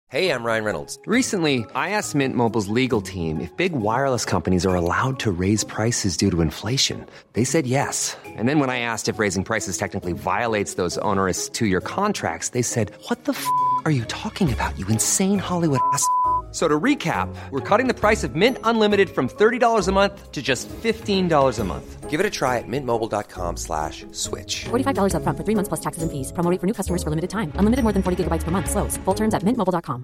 Hey, I'm Ryan Reynolds. Recently, I asked Mint Mobile's legal team if big wireless companies are allowed to raise prices due to inflation. They said yes. And then when I asked if raising prices technically violates those onerous two-year contracts, they said, "What the f*** are you talking about, you insane Hollywood ass?" So to recap, we're cutting the price of Mint Unlimited from $30 a month to just $15 a month. Give it a try at mintmobile.com/switch. $45 up front for 3 months plus taxes and fees. Promo rate for new customers for limited time. Unlimited more than 40 gigabytes per month. Slows full terms at mintmobile.com.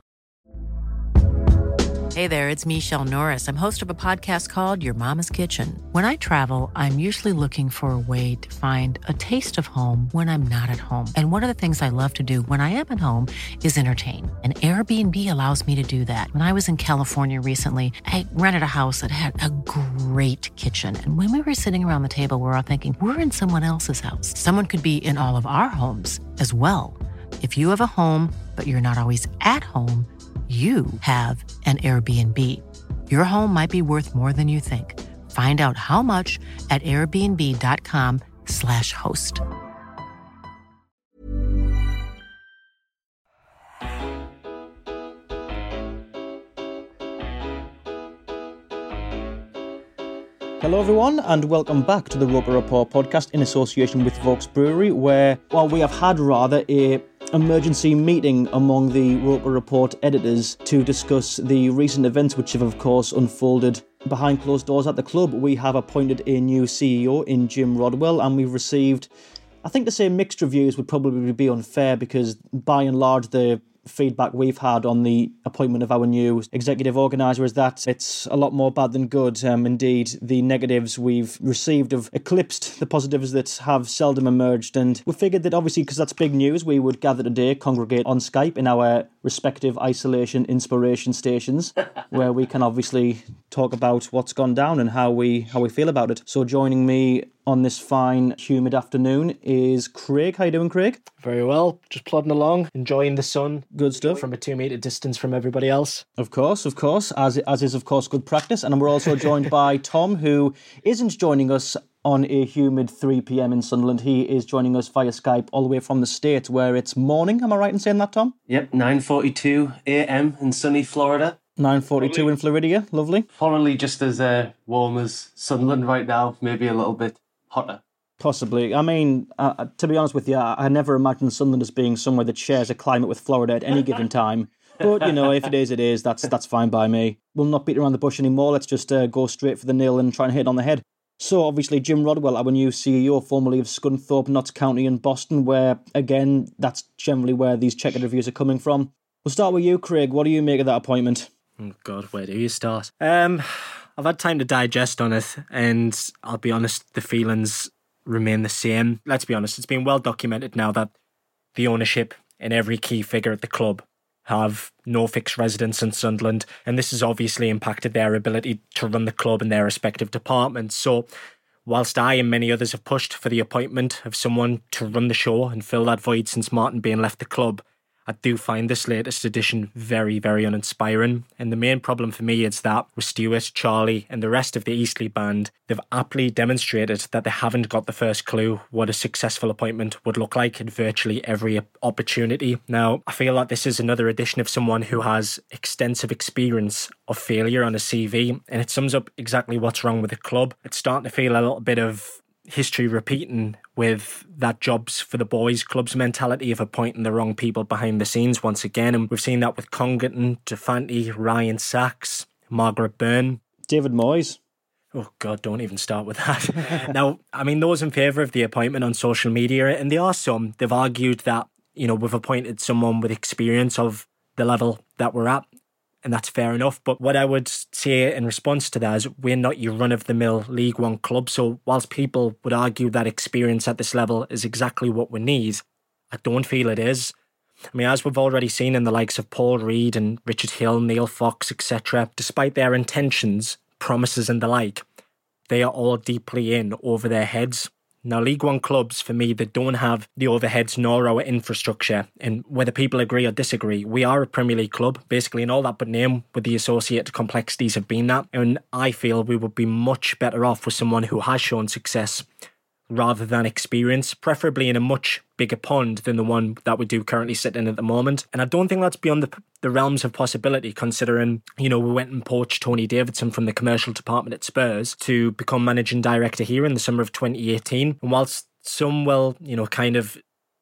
Hey there, it's Michelle Norris. I'm host of a podcast called Your Mama's Kitchen. When I travel, I'm usually looking for a way to find a taste of home when I'm not at home. And one of the things I love to do when I am at home is entertain. And Airbnb allows me to do that. When I was in California recently, I rented a house that had a great kitchen. And when we were sitting around the table, we were all thinking, we're in someone else's house. Someone could be in all of our homes as well. If you have a home, but you're not always at home, you have an Airbnb. Your home might be worth more than you think. Find out how much at airbnb.com/host. Hello everyone and welcome back to the Roper Report podcast in association with Vaux Brewery, where, well, we have had rather a emergency meeting among the Roper Report editors to discuss the recent events which have of course unfolded behind closed doors at the club. We have appointed a new CEO in Jim Rodwell, and we've received, I think to say mixed reviews would probably be unfair, because by and large the feedback we've had on the appointment of our new executive organiser is that it's a lot more bad than good. Indeed, the negatives we've received have eclipsed the positives that have seldom emerged, and we figured that obviously, because that's big news, we would gather today, congregate on Skype in our respective isolation inspiration stations, where we can obviously talk about what's gone down and how we feel about it. So joining me on this fine, humid afternoon is Craig. How you doing, Craig? Very well. Just plodding along, enjoying the sun. Good stuff. From a 2 metre distance from everybody else. Of course, as is, of course, good practice. And we're also joined by Tom, who isn't joining us on a humid 3 p.m. in Sunderland. He is joining us via Skype all the way from the States, where it's morning. Am I right in saying that, Tom? Yep, 9:42 a.m. in sunny Florida. 9:42 in Florida. Lovely. Probably just as warm as Sunderland right now, maybe a little bit hotter. Possibly. I mean, to be honest with you, I never imagined Sunderland as being somewhere that shares a climate with Florida at any given time. But, you know, if it is, it is. That's fine by me. We'll not beat around the bush anymore. Let's just go straight for the nail and try and hit it on the head. So, obviously, Jim Rodwell, our new CEO, formerly of Scunthorpe, Notts County and Boston, where, again, that's generally where these checkered reviews are coming from. We'll start with you, Craig. What do you make of that appointment? Oh, God, where do you start? I've had time to digest on it, and I'll be honest, the feelings remain the same. Let's be honest, it's been well documented now that the ownership and every key figure at the club have no fixed residence in Sunderland, and this has obviously impacted their ability to run the club in their respective departments. So, whilst I and many others have pushed for the appointment of someone to run the show and fill that void since Martin Bain left the club, I do find this latest edition very, very uninspiring. And the main problem for me is that with Stuart, Charlie and the rest of the Eastleigh band, they've aptly demonstrated that they haven't got the first clue what a successful appointment would look like at virtually every opportunity. Now, I feel like this is another edition of someone who has extensive experience of failure on a CV, and it sums up exactly what's wrong with the club. It's starting to feel a little bit of history repeating with that jobs for the boys club's mentality of appointing the wrong people behind the scenes once again. And we've seen that with Congleton, Defanti, Ryan Sachs, Margaret Byrne. David Moyes. Oh, God, don't even start with that. Now, I mean, those in favour of the appointment on social media, and there are some, they've argued that, you know, we've appointed someone with experience of the level that we're at, and that's fair enough. But what I would say in response to that is we're not your run-of-the-mill League One club. So whilst people would argue that experience at this level is exactly what we need, I don't feel it is. I mean, as we've already seen in the likes of Paul Reed and Richard Hill, Neil Fox, etc., despite their intentions, promises and the like, they are all deeply in over their heads. Now, League One clubs, for me, they don't have the overheads nor our infrastructure. And whether people agree or disagree, we are a Premier League club, basically in all that but name, with the associated complexities of being that. And I feel we would be much better off with someone who has shown success rather than experience, preferably in a much bigger pond than the one that we do currently sit in at the moment. And I don't think that's beyond the realms of possibility, considering, we went and poached Tony Davidson from the commercial department at Spurs to become managing director here in the summer of 2018. And whilst some will, kind of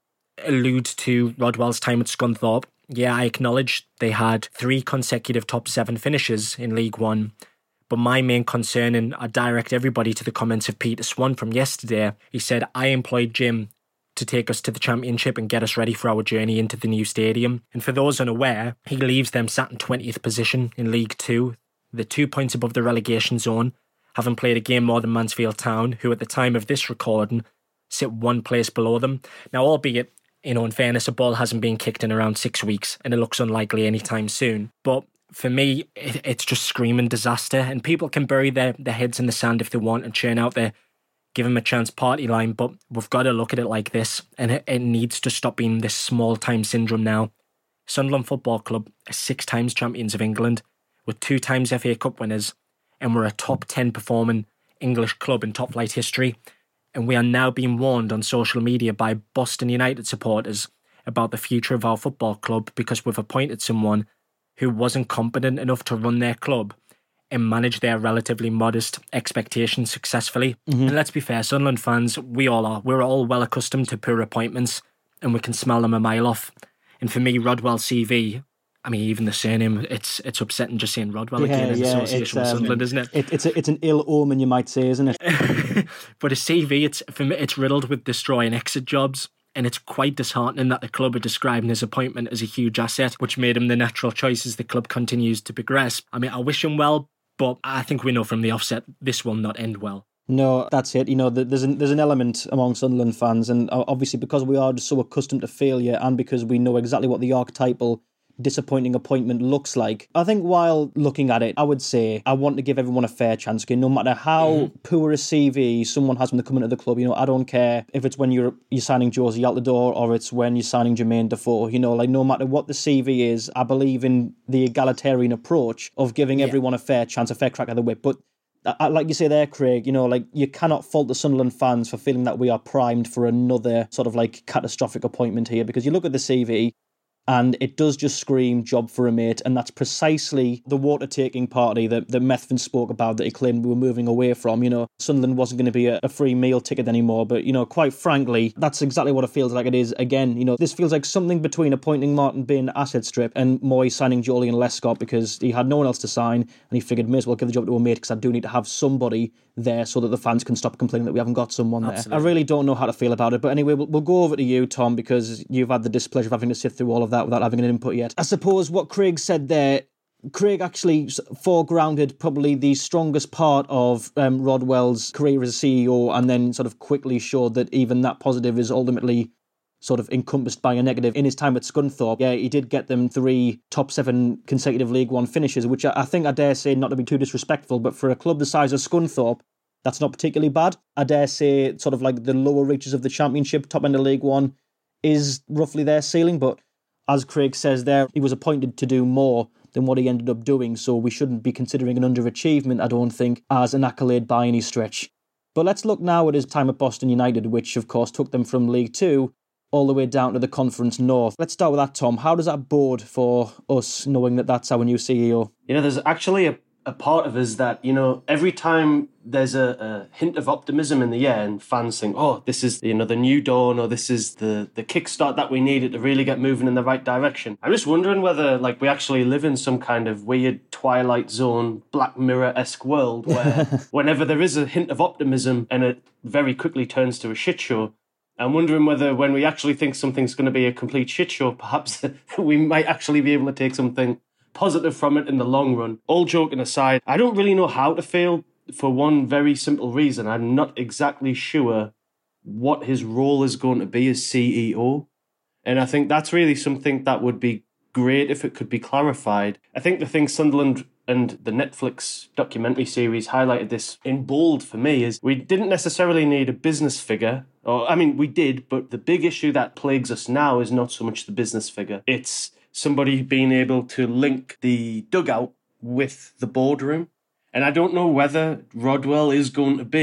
allude to Rodwell's time at Scunthorpe, yeah, I acknowledge they had 3 consecutive top 7 finishes in League One. But my main concern, and I direct everybody to the comments of Peter Swan from yesterday, he said, I employed Jim to take us to the Championship and get us ready for our journey into the new stadium. And for those unaware, he leaves them sat in 20th position in League 2, the 2 points above the relegation zone, having played a game more than Mansfield Town, who at the time of this recording sit 1 place below them. Now, albeit, in fairness, a ball hasn't been kicked in around 6 weeks, and it looks unlikely anytime soon. But for me, it's just screaming disaster, and people can bury their heads in the sand if they want and churn out their give them a chance party line, but we've got to look at it like this, and it needs to stop being this small-time syndrome now. Sunderland Football Club are 6 times champions of England, with 2 times FA Cup winners, and we're a top 10 performing English club in top-flight history, and we are now being warned on social media by Boston United supporters about the future of our football club because we've appointed someone who wasn't competent enough to run their club and manage their relatively modest expectations successfully. And let's be fair, Sunderland fans, we all are. We're all well accustomed to poor appointments and we can smell them a mile off. And for me, Rodwell's CV, I mean, even the surname, it's upsetting just saying Rodwell again in association with Sunderland, isn't it? It's an ill omen, you might say, isn't it? But his CV, for me, it's riddled with destroy and exit jobs. And it's quite disheartening that the club are describing his appointment as a huge asset, which made him the natural choice as the club continues to progress. I mean, I wish him well, but I think we know from the offset this will not end well. No, that's it. There's an element among Sunderland fans, and obviously because we are just so accustomed to failure and because we know exactly what the archetypal disappointing appointment looks like. I think while looking at it, I would say I want to give everyone a fair chance. Okay, no matter how poor a CV someone has when they come into the club, I don't care if it's when you're signing Josie Altidore or it's when you're signing Jermaine Defoe. No matter what the CV is, I believe in the egalitarian approach of giving everyone a fair chance, a fair crack at the whip. But like you say there, Craig, you cannot fault the Sunderland fans for feeling that we are primed for another sort of like catastrophic appointment here, because you look at the CV and it does just scream job for a mate, and that's precisely the water-taking party that Methven spoke about, that he claimed we were moving away from. Sunderland wasn't going to be a free meal ticket anymore, but, quite frankly, that's exactly what it feels like it is again. This feels like something between appointing Martin Bain asset strip and Moyes signing Julian Lescott because he had no one else to sign, and he figured, may as well give the job to a mate because I do need to have somebody there so that the fans can stop complaining that we haven't got someone there. I really don't know how to feel about it, but anyway, we'll go over to you, Tom, because you've had the displeasure of having to sit through all of that without having an input yet. I suppose what Craig said there, Craig actually foregrounded probably the strongest part of Rodwell's career as a CEO, and then sort of quickly showed that even that positive is ultimately sort of encompassed by a negative. In his time at Scunthorpe, yeah, he did get them 3 top 7 consecutive League One finishes, which I think I dare say, not to be too disrespectful, but for a club the size of Scunthorpe, that's not particularly bad. I dare say sort of like the lower reaches of the Championship, top end of League One, is roughly their ceiling. But as Craig says there, he was appointed to do more than what he ended up doing, so we shouldn't be considering an underachievement, I don't think, as an accolade by any stretch. But let's look now at his time at Boston United, which of course took them from League 2 all the way down to the Conference North. Let's start with that, Tom. How does that bode for us, knowing that that's our new CEO? There's actually a part of us that, every time there's a hint of optimism in the air and fans think, oh, this is, the new dawn, or this is the kickstart that we needed to really get moving in the right direction. I'm just wondering whether, we actually live in some kind of weird Twilight Zone, Black Mirror-esque world where whenever there is a hint of optimism and it very quickly turns to a shit show, I'm wondering whether when we actually think something's going to be a complete shit show, perhaps we might actually be able to take something positive from it in the long run. All joking aside, I don't really know how to feel for one very simple reason. I'm not exactly sure what his role is going to be as CEO. And I think that's really something that would be great if it could be clarified. I think the thing Sunderland and the Netflix documentary series highlighted this in bold for me is we didn't necessarily need a business figure. We did, but the big issue that plagues us now is not so much the business figure. It's somebody being able to link the dugout with the boardroom. And I don't know whether Rodwell is going to be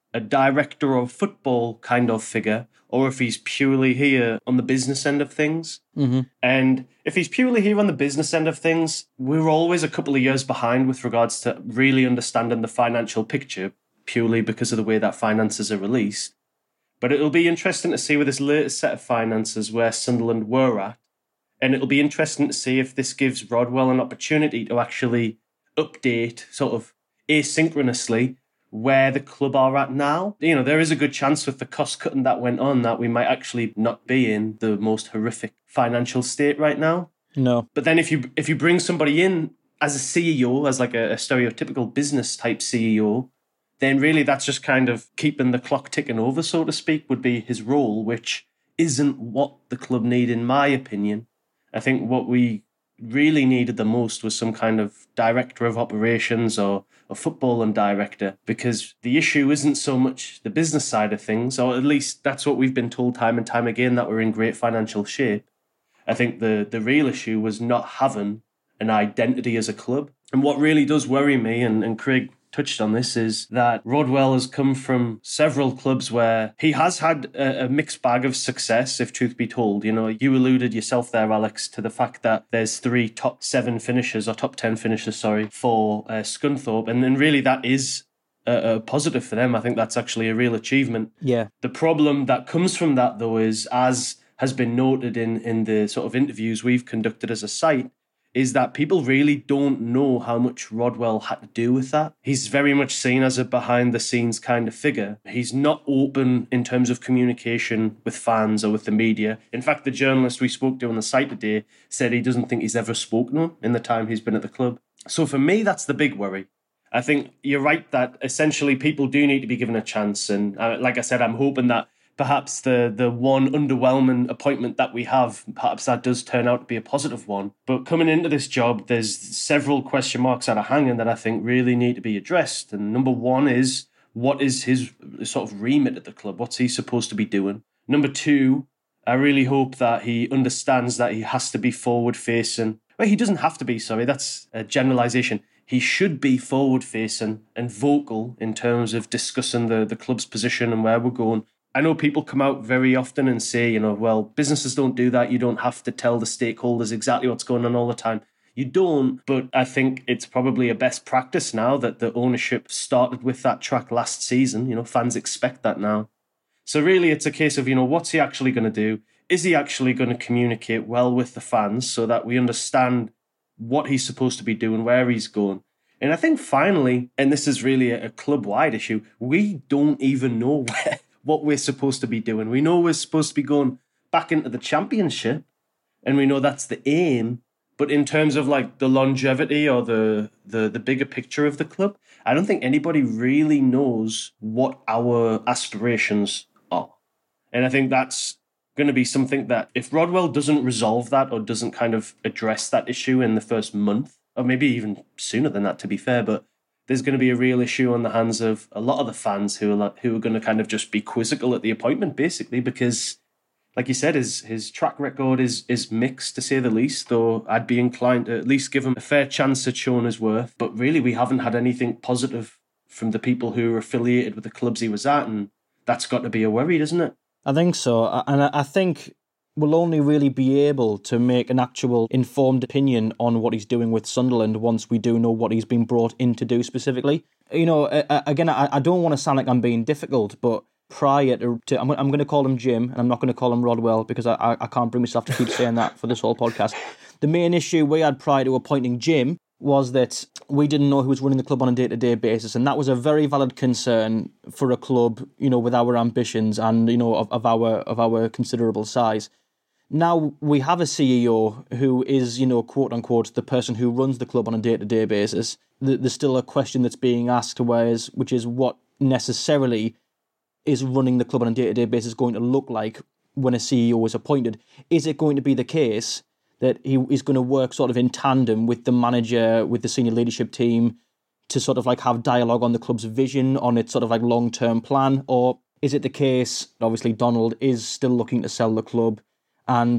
a director of football kind of figure, or if he's purely here on the business end of things. Mm-hmm. And if he's purely here on the business end of things, we're always a couple of years behind with regards to really understanding the financial picture, purely because of the way that finances are released. But it'll be interesting to see with this latest set of finances where Sunderland were at. And it'll be interesting to see if this gives Rodwell an opportunity to actually update sort of asynchronously where the club are at now. You know, there is a good chance with the cost cutting that went on that we might actually not be in the most horrific financial state right now. No. But then if you bring somebody in as a CEO, as like a stereotypical business type CEO, then really that's just kind of keeping the clock ticking over, so to speak, would be his role, which isn't what the club need, in my opinion. I think what we really needed the most was some kind of director of operations or a football and director, because the issue isn't so much the business side of things, or at least that's what we've been told time and time again, that we're in great financial shape. I think the real issue was not having an identity as a club. And what really does worry me, and Craig touched on this, is that Rodwell has come from several clubs where he has had a mixed bag of success, if truth be told. You know, you alluded yourself there, Alex, to the fact that there's 3 top 10 finishers for Scunthorpe. And then really that is a positive for them. I think that's actually a real achievement. Yeah. The problem that comes from that, though, is, as has been noted in the sort of interviews we've conducted as a site, is that people really don't know how much Rodwell had to do with that. He's very much seen as a behind-the-scenes kind of figure. He's not open in terms of communication with fans or with the media. In fact, the journalist we spoke to on the site today said he doesn't think he's ever spoken to him in the time he's been at the club. So for me, that's the big worry. I think you're right that essentially people do need to be given a chance. And like I said, I'm hoping that perhaps the one underwhelming appointment that we have, perhaps that does turn out to be a positive one. But coming into this job, there's several question marks that are hanging that I think really need to be addressed. And number one is, what is his sort of remit at the club? What's he supposed to be doing? Number two, I really hope that he understands that he has to be forward-facing. Well, he doesn't have to be, sorry, that's a generalisation. He should be forward-facing and vocal in terms of discussing the club's position and where we're going. I know people come out very often and say, you know, well, businesses don't do that. You don't have to tell the stakeholders exactly what's going on all the time. You don't, but I think it's probably a best practice now that the ownership started with that track last season. You know, fans expect that now. So really it's a case of, you know, what's he actually going to do? Is he actually going to communicate well with the fans so that we understand what he's supposed to be doing, where he's going? And I think finally, and this is really a club-wide issue, we don't even know what we're supposed to be doing. We know we're supposed to be going back into the Championship, and we know that's the aim. But in terms of like the longevity or the bigger picture of the club, I don't think anybody really knows what our aspirations are. And I think that's going to be something that if Rodwell doesn't resolve that or doesn't kind of address that issue in the first month, or maybe even sooner than that, to be fair, but there's going to be a real issue on the hands of a lot of the fans who are going to kind of just be quizzical at the appointment, basically, because, like you said, his track record is mixed, to say the least, though I'd be inclined to at least give him a fair chance at showing his worth. But really, we haven't had anything positive from the people who are affiliated with the clubs he was at, and that's got to be a worry, doesn't it? I think so, and I think we'll only really be able to make an actual informed opinion on what he's doing with Sunderland once we do know what he's been brought in to do specifically. You know, again, I don't want to sound like I'm being difficult, but prior to I'm going to call him Jim, and I'm not going to call him Rodwell because I can't bring myself to keep saying that for this whole podcast. The main issue we had prior to appointing Jim was that we didn't know who was running the club on a day-to-day basis, and that was a very valid concern for a club, you know, with our ambitions and, you know, of our considerable size. Now we have a CEO who is, you know, quote unquote, the person who runs the club on a day-to-day basis. There's still a question that's being asked, which is what necessarily is running the club on a day-to-day basis going to look like when a CEO is appointed? Is it going to be the case that he is going to work sort of in tandem with the manager, with the senior leadership team, to sort of like have dialogue on the club's vision, on its sort of like long-term plan? Or is it the case, obviously Donald is still looking to sell the club, and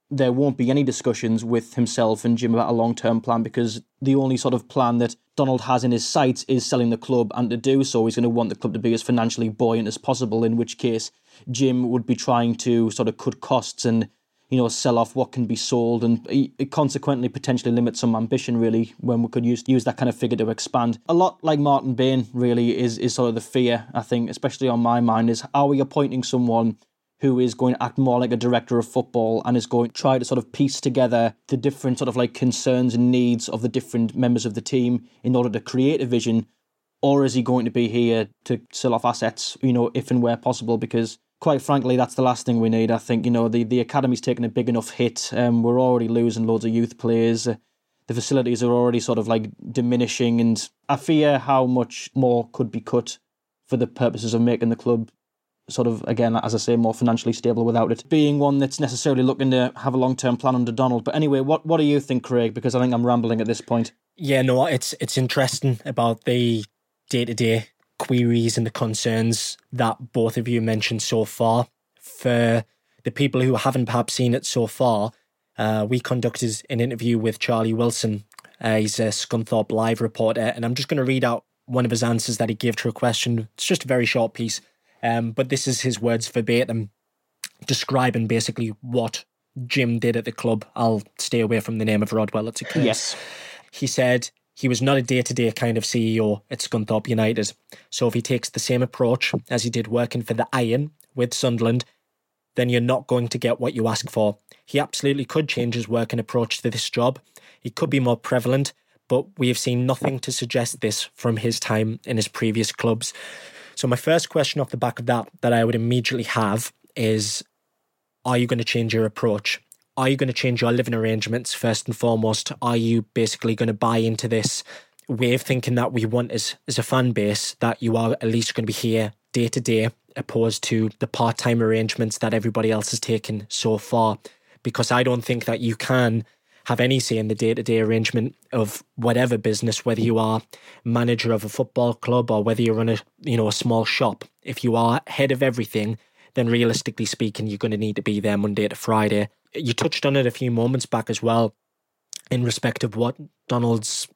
there won't be any discussions with himself and Jim about a long-term plan, because the only sort of plan that Donald has in his sights is selling the club, and to do so he's going to want the club to be as financially buoyant as possible, in which case Jim would be trying to sort of cut costs and, you know, sell off what can be sold, and it consequently potentially limit some ambition, really, when we could use that kind of figure to expand. A lot like Martin Bain, really, is sort of the fear, I think, especially on my mind, is are we appointing someone who is going to act more like a director of football and is going to try to sort of piece together the different sort of like concerns and needs of the different members of the team in order to create a vision? Or is he going to be here to sell off assets, you know, if and where possible? Because quite frankly, that's the last thing we need. I think, you know, the academy's taken a big enough hit. We're already losing loads of youth players. The facilities are already sort of like diminishing, and I fear how much more could be cut for the purposes of making the club sort of, again, as I say, more financially stable without it being one that's necessarily looking to have a long-term plan under Donald. But anyway, what do you think, Craig? Because I think I'm rambling at this point. Yeah, no, it's interesting about the day-to-day queries and the concerns that both of you mentioned so far. For the people who haven't perhaps seen it so far, we conducted an interview with Charlie Wilson. He's a Scunthorpe Live reporter, and I'm just going to read out one of his answers that he gave to a question. It's just a very short piece. But this is his words verbatim, describing basically what Jim did at the club. I'll stay away from the name of Rodwell, it's a curse. Yes. He said he was not a day-to-day kind of CEO at Scunthorpe United. So if he takes the same approach as he did working for the Iron with Sunderland, then you're not going to get what you ask for. He absolutely could change his working approach to this job. He could be more prevalent, but we have seen nothing to suggest this from his time in his previous clubs. So my first question off the back of that I would immediately have is, are you going to change your approach? Are you going to change your living arrangements first and foremost? Are you basically going to buy into this way of thinking that we want as a fan base, that you are at least going to be here day to day, opposed to the part-time arrangements that everybody else has taken so far? Because I don't think that you can have any say in the day-to-day arrangement of whatever business, whether you are manager of a football club or whether you run a small shop. If you are head of everything, then realistically speaking, you're going to need to be there Monday to Friday. You touched on it a few moments back as well in respect of what Donald's,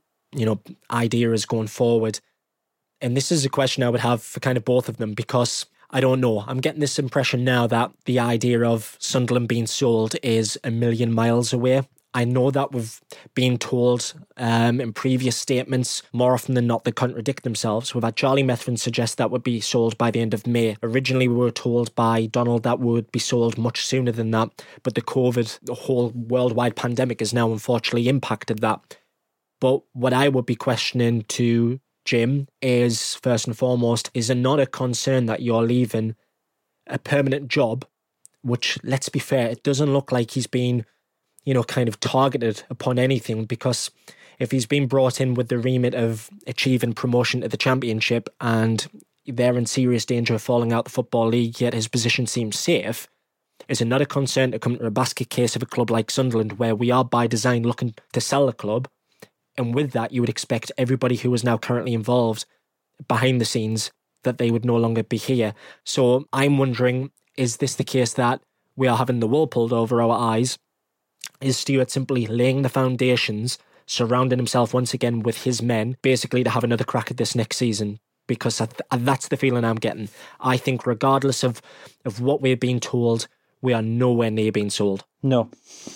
idea is going forward. And this is a question I would have for kind of both of them, because I don't know. I'm getting this impression now that the idea of Sunderland being sold is a million miles away. I know that we've been told in previous statements, more often than not, they contradict themselves. We've had Charlie Methven suggest that would be sold by the end of May. Originally, we were told by Donald that would be sold much sooner than that. But the whole worldwide pandemic has now unfortunately impacted that. But what I would be questioning to Jim is, first and foremost, is it not a concern that you're leaving a permanent job, which, let's be fair, it doesn't look like he's been kind of targeted upon anything, because if he's been brought in with the remit of achieving promotion to the Championship and they're in serious danger of falling out the Football League, yet his position seems safe, is it not a concern to come to a basket case of a club like Sunderland, where we are by design looking to sell the club? And with that, you would expect everybody who is now currently involved behind the scenes that they would no longer be here. So I'm wondering, is this the case that we are having the wool pulled over our eyes? Is Stuart simply laying the foundations, surrounding himself once again with his men, basically to have another crack at this next season? Because that's the feeling I'm getting. I think regardless of what we're being told, we are nowhere near being sold. No.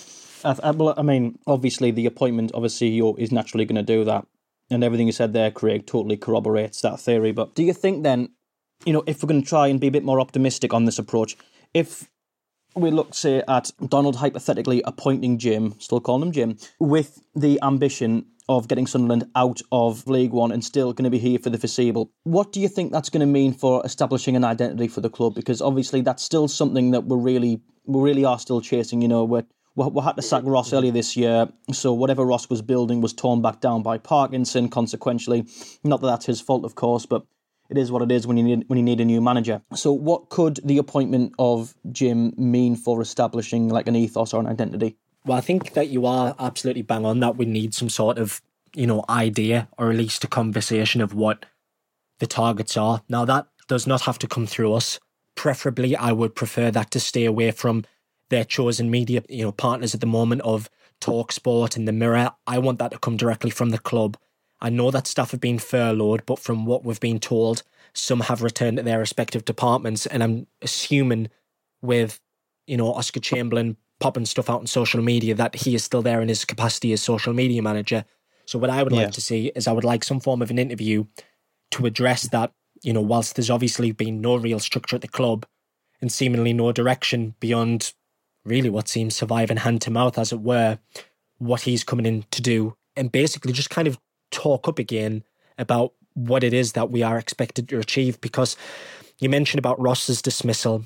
I mean, obviously the appointment of a CEO is naturally going to do that. And everything you said there, Craig, totally corroborates that theory. But do you think then, if we're going to try and be a bit more optimistic on this approach, if we look, say, at Donald hypothetically appointing Jim, still calling him Jim, with the ambition of getting Sunderland out of League One and still going to be here for the foreseeable, what do you think that's going to mean for establishing an identity for the club? Because obviously that's still something that we really are still chasing. We had to sack Ross earlier this year, so whatever Ross was building was torn back down by Parkinson, consequentially. Not that that's his fault, of course, but it is what it is when you need a new manager. So what could the appointment of Jim mean for establishing like an ethos or an identity? Well, I think that you are absolutely bang on that we need some sort of, idea, or at least a conversation of what the targets are. Now, that does not have to come through us. Preferably, I would prefer that to stay away from their chosen media, partners at the moment of TalkSport and The Mirror. I want that to come directly from the club. I know that staff have been furloughed, but from what we've been told, some have returned to their respective departments, and I'm assuming with, Oscar Chamberlain popping stuff out on social media that he is still there in his capacity as social media manager. So what I would like to see is I would like some form of an interview to address that, whilst there's obviously been no real structure at the club and seemingly no direction beyond really what seems surviving hand to mouth, as it were, what he's coming in to do, and basically just kind of talk up again about what it is that we are expected to achieve. Because you mentioned about Ross's dismissal.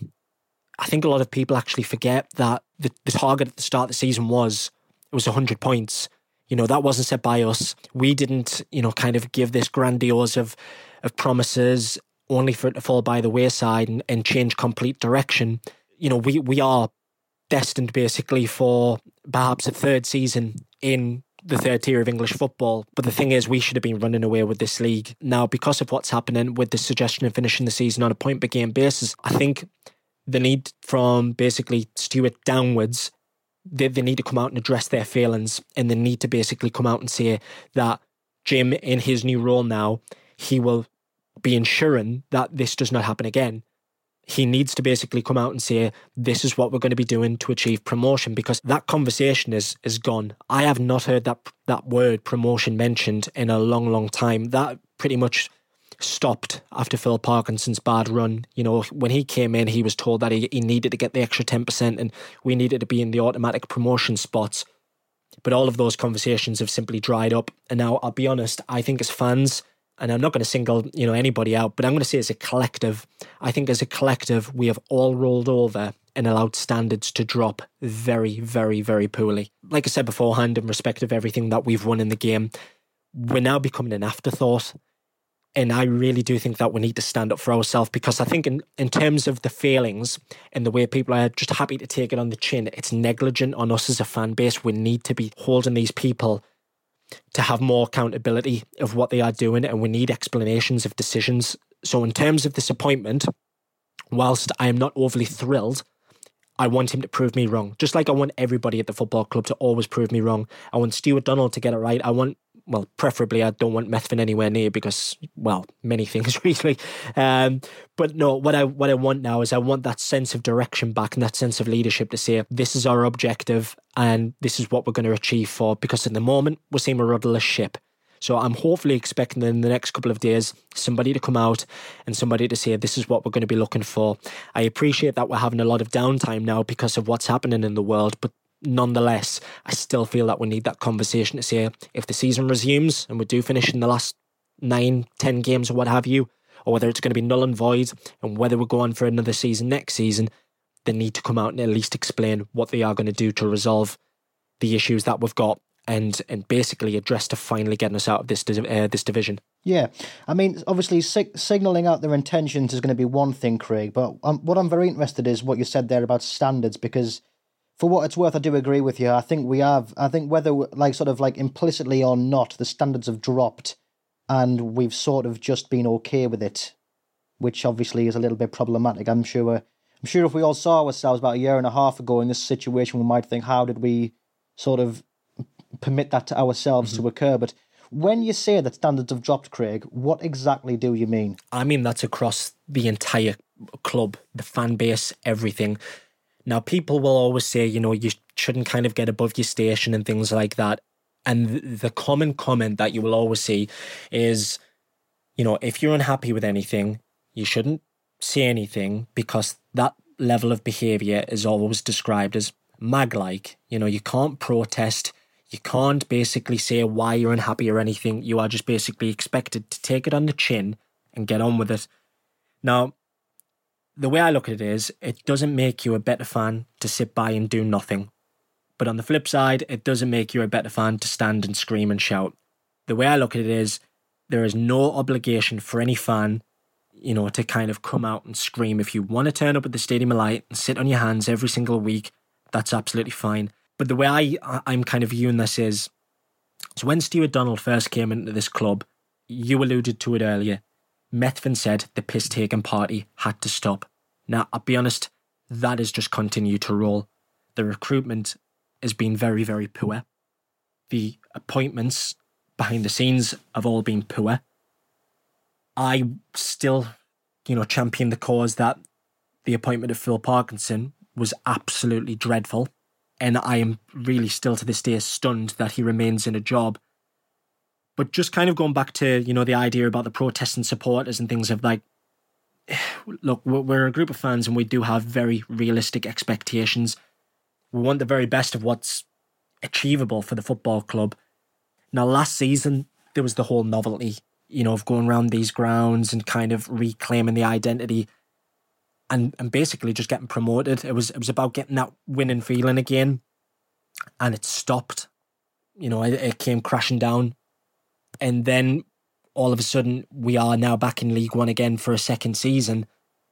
I think a lot of people actually forget that the target at the start of the season was 100 points. That wasn't set by us. We didn't, kind of give this grandiose of promises only for it to fall by the wayside and change complete direction. We are destined basically for perhaps a third season in the third tier of English football. But the thing is, we should have been running away with this league. Now, because of what's happening with the suggestion of finishing the season on a point per game basis, I think the need from basically Stuart downwards, they need to come out and address their failings, and they need to basically come out and say that Jim, in his new role now, he will be ensuring that this does not happen again. He needs to basically come out and say, this is what we're going to be doing to achieve promotion, because that conversation is gone. I have not heard that word promotion mentioned in a long, long time. That pretty much stopped after Phil Parkinson's bad run. When he came in, he was told that he needed to get the extra 10% and we needed to be in the automatic promotion spots. But all of those conversations have simply dried up. And now, I'll be honest, I think as fans, and I'm not going to single anybody out, but I'm going to say as a collective, I think as a collective, we have all rolled over and allowed standards to drop very, very, very poorly. Like I said beforehand, in respect of everything that we've won in the game, we're now becoming an afterthought. And I really do think that we need to stand up for ourselves, because I think in terms of the failings and the way people are just happy to take it on the chin, it's negligent on us as a fan base. We need to be holding these people to have more accountability of what they are doing, and we need explanations of decisions. So in terms of this appointment, whilst I am not overly thrilled, I want him to prove me wrong. Just like I want everybody at the football club to always prove me wrong. I want Stuart Donald to get it right. Preferably I don't want Methven anywhere near, because, many things really. But no, what I want now is I want that sense of direction back and that sense of leadership to say, this is our objective and this is what we're going to achieve for, because at the moment we're seeing a rudderless ship. So I'm hopefully expecting in the next couple of days somebody to come out and somebody to say, this is what we're going to be looking for. I appreciate that we're having a lot of downtime now because of what's happening in the world, but nonetheless, I still feel that we need that conversation to say, if the season resumes and we do finish in the last 9-10 games or what have you, or whether it's going to be null and void, and whether we're going for another season next season, they need to come out and at least explain what they are going to do to resolve the issues that we've got, and basically address to finally getting us out of this division. Yeah, I mean, obviously signalling out their intentions is going to be one thing, Craig, but what I'm very interested is what you said there about standards, because for what it's worth, I do agree with you. I think whether implicitly or not, the standards have dropped and we've sort of just been okay with it, which obviously is a little bit problematic. I'm sure if we all saw ourselves about a year and a half ago in this situation, we might think, how did we sort of permit that to ourselves to occur? But when you say that standards have dropped, Craig, what exactly do you mean? I mean that's across the entire club, the fan base, everything. Now, people will always say, you shouldn't kind of get above your station and things like that. And the common comment that you will always see is, if you're unhappy with anything, you shouldn't say anything, because that level of behaviour is always described as mag-like. You can't protest. You can't basically say why you're unhappy or anything. You are just basically expected to take it on the chin and get on with it. Now, the way I look at it is, it doesn't make you a better fan to sit by and do nothing. But on the flip side, it doesn't make you a better fan to stand and scream and shout. The way I look at it is, there is no obligation for any fan, to kind of come out and scream. If you want to turn up at the Stadium of Light and sit on your hands every single week, that's absolutely fine. But the way I'm kind of viewing this is, so when Stuart Donald first came into this club, you alluded to it earlier, Methven said the piss-taking party had to stop. Now, I'll be honest, that has just continued to roll. the recruitment has been very, very poor. The appointments behind the scenes have all been poor. I still, champion the cause that the appointment of Phil Parkinson was absolutely dreadful. And I am really still to this day stunned that he remains in a job. But just kind of going back to, the idea about the protesting supporters and things of like, look, we're a group of fans and we do have very realistic expectations. We want the very best of what's achievable for the football club. Now, last season, there was the whole novelty, of going around these grounds and kind of reclaiming the identity and basically just getting promoted. It was about getting that winning feeling again, and it stopped. It came crashing down. And then all of a sudden, we are now back in League One again for a second season.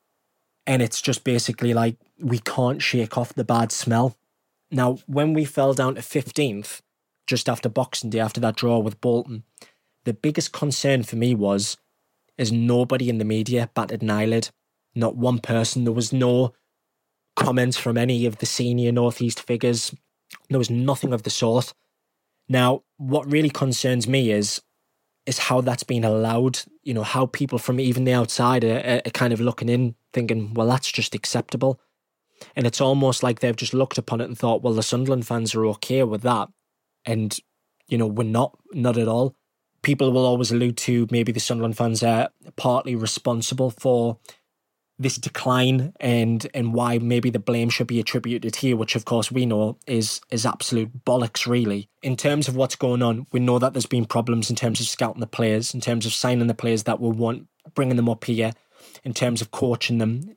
And it's just basically like, we can't shake off the bad smell. Now, when we fell down to 15th, just after Boxing Day, after that draw with Bolton, the biggest concern for me is nobody in the media batted an eyelid. Not one person. There was no comments from any of the senior North East figures. There was nothing of the sort. Now, what really concerns me is how that's been allowed, how people from even the outside are kind of looking in, thinking, well, that's just acceptable. And it's almost like they've just looked upon it and thought, well, the Sunderland fans are okay with that. And, we're not at all. People will always allude to maybe the Sunderland fans are partly responsible for this decline and why maybe the blame should be attributed here, which of course we know is absolute bollocks really. In terms of what's going on, we know that there's been problems in terms of scouting the players, in terms of signing the players that will want, bringing them up here, in terms of coaching them.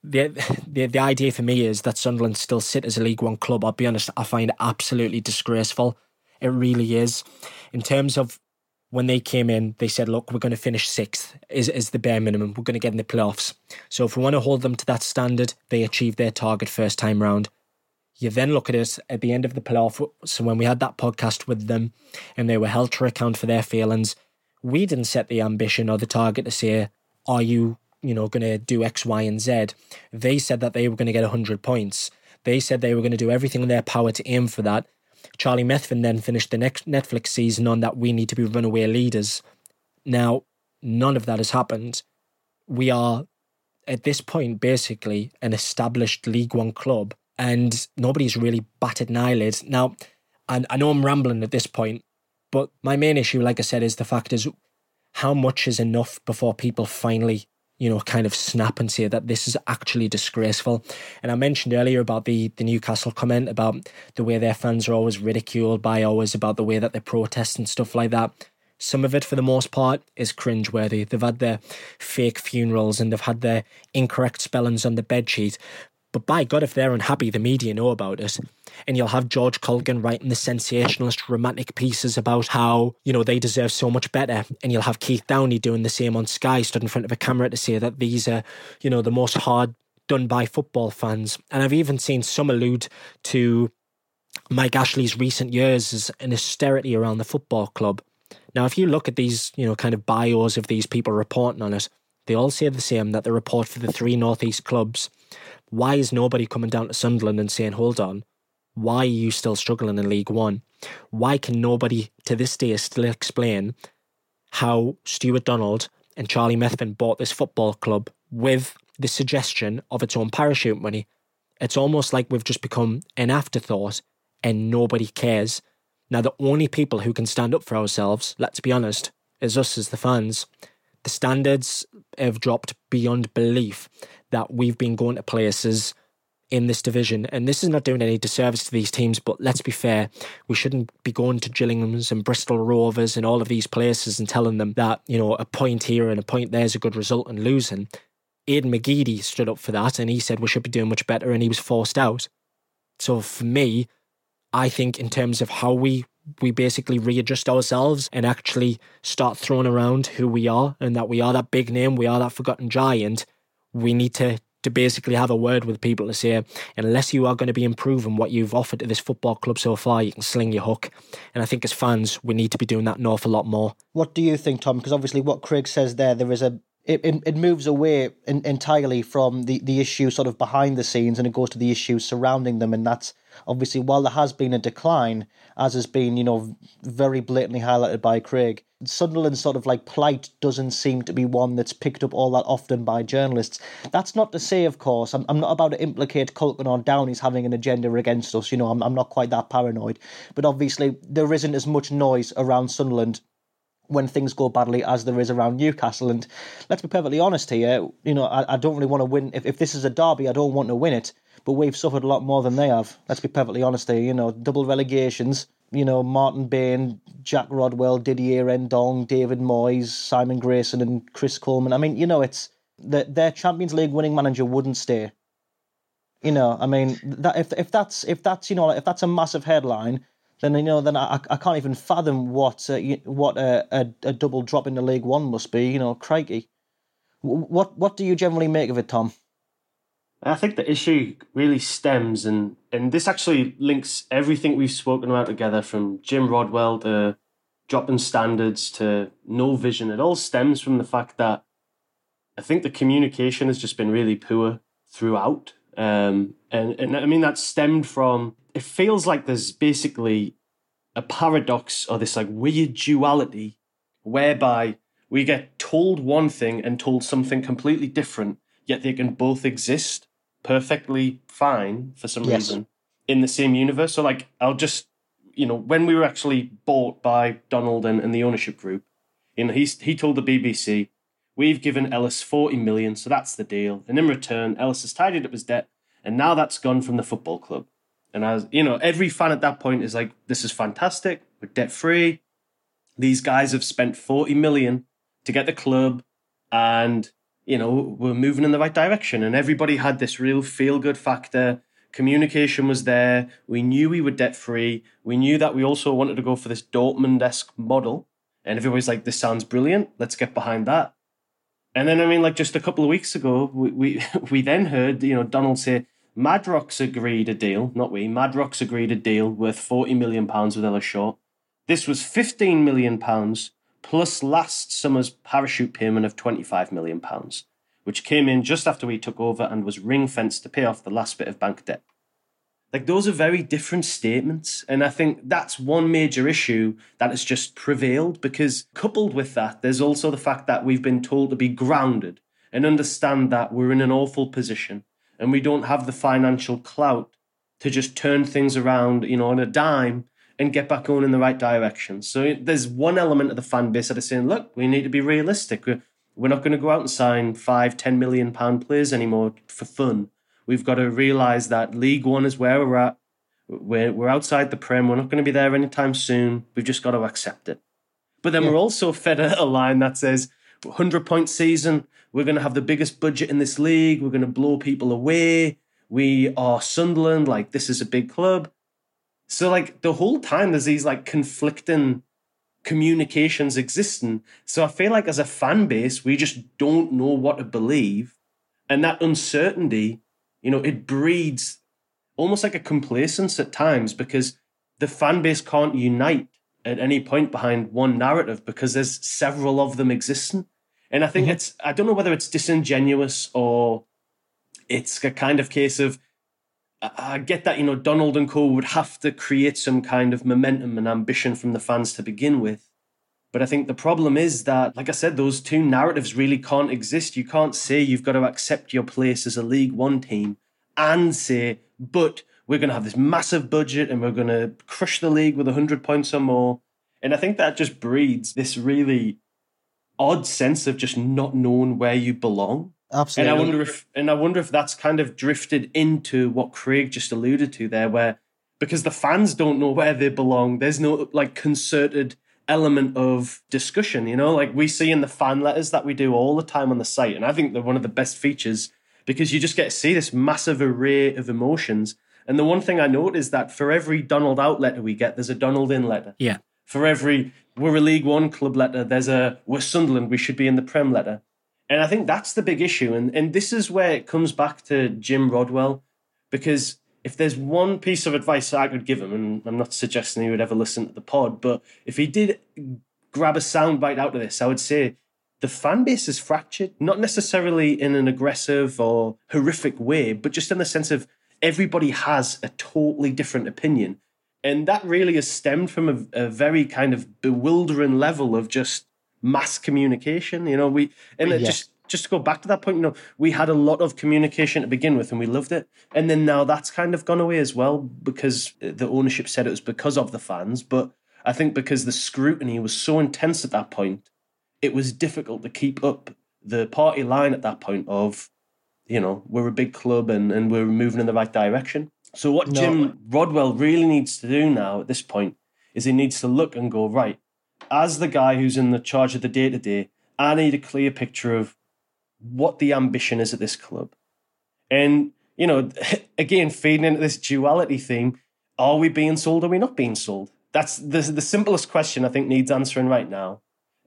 The idea for me is that Sunderland still sit as a League One club. I'll be honest, I find it absolutely disgraceful. It really is. In terms of when they came in, they said, look, we're going to finish 6th is the bare minimum. We're going to get in the playoffs. So if we want to hold them to that standard, they achieved their target first time round. You then look at it at the end of the playoff. So when we had that podcast with them and they were held to account for their failings, we didn't set the ambition or the target to say, are you, going to do X, Y, and Z? They said that they were going to get 100 points. They said they were going to do everything in their power to aim for that. Charlie Methven then finished the next Netflix season on that we need to be runaway leaders. Now, none of that has happened. We are, at this point, basically an established League One club and nobody's really batted an eyelid. Now, I know I'm rambling at this point, but my main issue, like I said, is the fact is how much is enough before people finally kind of snap and say that this is actually disgraceful. And I mentioned earlier about the Newcastle comment about the way their fans are always ridiculed by always about the way that they protest and stuff like that. Some of it, for the most part, is cringeworthy. They've had their fake funerals and they've had their incorrect spellings on the bedsheet. But by God, if they're unhappy, the media know about it. And you'll have George Colgan writing the sensationalist romantic pieces about how, they deserve so much better. And you'll have Keith Downey doing the same on Sky, stood in front of a camera to say that these are, the most hard done by football fans. And I've even seen some allude to Mike Ashley's recent years as an austerity around the football club. Now, if you look at these, kind of bios of these people reporting on it, they all say the same, that they report for the 3 North East clubs. Why is nobody coming down to Sunderland and saying, hold on, why are you still struggling in League One? Why can nobody to this day still explain how Stuart Donald and Charlie Methven bought this football club with the suggestion of its own parachute money? It's almost like we've just become an afterthought and nobody cares. Now, the only people who can stand up for ourselves, let's be honest, is us as the fans. The standards have dropped beyond belief that we've been going to places in this division. And this is not doing any disservice to these teams, but let's be fair, we shouldn't be going to Gillingham's and Bristol Rovers and all of these places and telling them that, a point here and a point there is a good result and losing. Aidan McGeady stood up for that and he said we should be doing much better and he was forced out. So for me, I think in terms of how we basically readjust ourselves and actually start throwing around who we are and that we are that big name, we are that forgotten giant, we need to basically have a word with people to say, unless you are going to be improving what you've offered to this football club so far, you can sling your hook. And I think as fans, we need to be doing that an awful lot more. What do you think, Tom? Because obviously what Craig says there is it moves away entirely from the issue sort of behind the scenes and it goes to the issues surrounding them, and that's Obviously, while there has been a decline, as has been, very blatantly highlighted by Craig, Sunderland's sort of like plight doesn't seem to be one that's picked up all that often by journalists. That's not to say, of course, I'm not about to implicate Culkin or Downey's having an agenda against us. I'm not quite that paranoid. But obviously, there isn't as much noise around Sunderland when things go badly as there is around Newcastle. And let's be perfectly honest here, I don't really want to win. If this is a derby, I don't want to win it. But we've suffered a lot more than they have. Let's be perfectly honest here. Double relegations. Martin Bain, Jack Rodwell, Didier Endong, David Moyes, Simon Grayson and Chris Coleman. I mean, it's their Champions League winning manager wouldn't stay. That if that's a massive headline, then I can't even fathom what a double drop into League One must be. Crikey. What do you generally make of it, Tom? I think the issue really stems, and this actually links everything we've spoken about together, from Jim Rodwell to dropping standards to no vision. It all stems from the fact that I think the communication has just been really poor throughout. And I mean, that stemmed from, it feels like there's basically a paradox or this like weird duality whereby we get told one thing and told something completely different, yet they can both exist perfectly fine for some reason in the same universe. So like, I'll just, when we were actually bought by Donald and the ownership group, he told the BBC, we've given Ellis 40 million, so that's the deal. And in return, Ellis has tidied up his debt, and now that's gone from the football club. And every fan at that point is like, this is fantastic. We're debt free. These guys have spent 40 million to get the club, and we're moving in the right direction. And everybody had this real feel-good factor. Communication was there. We knew we were debt-free. We knew that we also wanted to go for this Dortmund-esque model. And everybody's like, this sounds brilliant. Let's get behind that. And then, just a couple of weeks ago, we then heard, Donald say, Madrox agreed a deal, not we, Madrox agreed a deal worth £40 million with Ellis Short. This was £15 million plus last summer's parachute payment of £25 million, which came in just after we took over and was ring-fenced to pay off the last bit of bank debt. Like, those are very different statements. And I think that's one major issue that has just prevailed, because coupled with that, there's also the fact that we've been told to be grounded and understand that we're in an awful position and we don't have the financial clout to just turn things around, on a dime and get back going in the right direction. So there's one element of the fan base that is saying, look, we need to be realistic. We're not going to go out and sign £5-10 million players anymore for fun. We've got to realise that League One is where we're at. We're outside the Prem. We're not going to be there anytime soon. We've just got to accept it. But then we're also fed a line that says, 100-point season, we're going to have the biggest budget in this league. We're going to blow people away. We are Sunderland. Like, this is a big club. So, like, the whole time there's these, like, conflicting communications existing. So I feel like as a fan base, we just don't know what to believe. And that uncertainty, it breeds almost like a complacence at times, because the fan base can't unite at any point behind one narrative because there's several of them existing. And I think I don't know whether it's disingenuous or it's a kind of case of, I get that, Donald and co would have to create some kind of momentum and ambition from the fans to begin with. But I think the problem is that, like I said, those two narratives really can't exist. You can't say you've got to accept your place as a League One team and say, but we're going to have this massive budget and we're going to crush the league with 100 points or more. And I think that just breeds this really odd sense of just not knowing where you belong. Absolutely. And I wonder if that's kind of drifted into what Craig just alluded to there, where because the fans don't know where they belong, there's no like concerted element of discussion, like we see in the fan letters that we do all the time on the site. And I think they're one of the best features because you just get to see this massive array of emotions. And the one thing I note is that for every Donald out letter we get, there's a Donald in letter. Yeah. For every we're a League One club letter, there's a we're Sunderland, we should be in the Prem letter. And I think that's the big issue. And this is where it comes back to Jim Rodwell, because if there's one piece of advice I could give him, and I'm not suggesting he would ever listen to the pod, but if he did grab a soundbite out of this, I would say the fan base is fractured, not necessarily in an aggressive or horrific way, but just in the sense of everybody has a totally different opinion. And that really has stemmed from a very kind of bewildering level of just mass communication. Just to go back to that point, we had a lot of communication to begin with and we loved it. And then now that's kind of gone away as well because the ownership said it was because of the fans. But I think because the scrutiny was so intense at that point, it was difficult to keep up the party line at that point of, we're a big club and we're moving in the right direction. So what Jim Rodwell really needs to do now at this point is he needs to look and go, right, as the guy who's in the charge of the day-to-day, I need a clear picture of what the ambition is at this club. And, again, feeding into this duality theme, are we being sold or are we not being sold? That's the simplest question I think needs answering right now.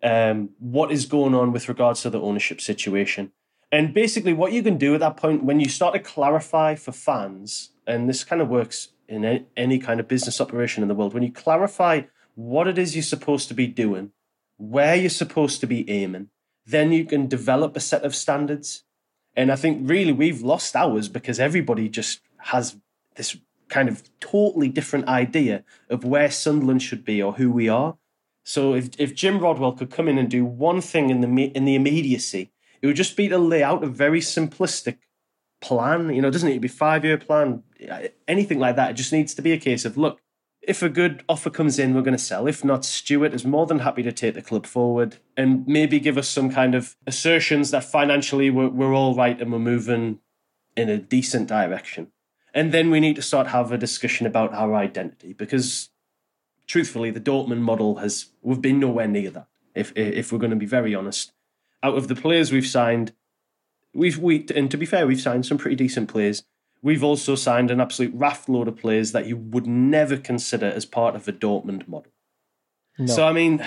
What is going on with regards to the ownership situation? And basically what you can do at that point, when you start to clarify for fans, and this kind of works in any kind of business operation in the world, when you clarify what it is you're supposed to be doing, where you're supposed to be aiming, then you can develop a set of standards. And I think really we've lost ours because everybody just has this kind of totally different idea of where Sunderland should be or who we are. So if Jim Rodwell could come in and do one thing in the immediacy, it would just be to lay out a very simplistic plan. It doesn't need to be a 5-year plan, anything like that. It just needs to be a case of, look, if a good offer comes in, we're going to sell. If not, Stuart is more than happy to take the club forward and maybe give us some kind of assertions that financially we're all right and we're moving in a decent direction. And then we need to start have a discussion about our identity because, truthfully, the Dortmund model we've been nowhere near that. If we're going to be very honest, out of the players we've signed, and to be fair, we've signed some pretty decent players. We've also signed an absolute raft load of players that you would never consider as part of a Dortmund model. No. So, I mean,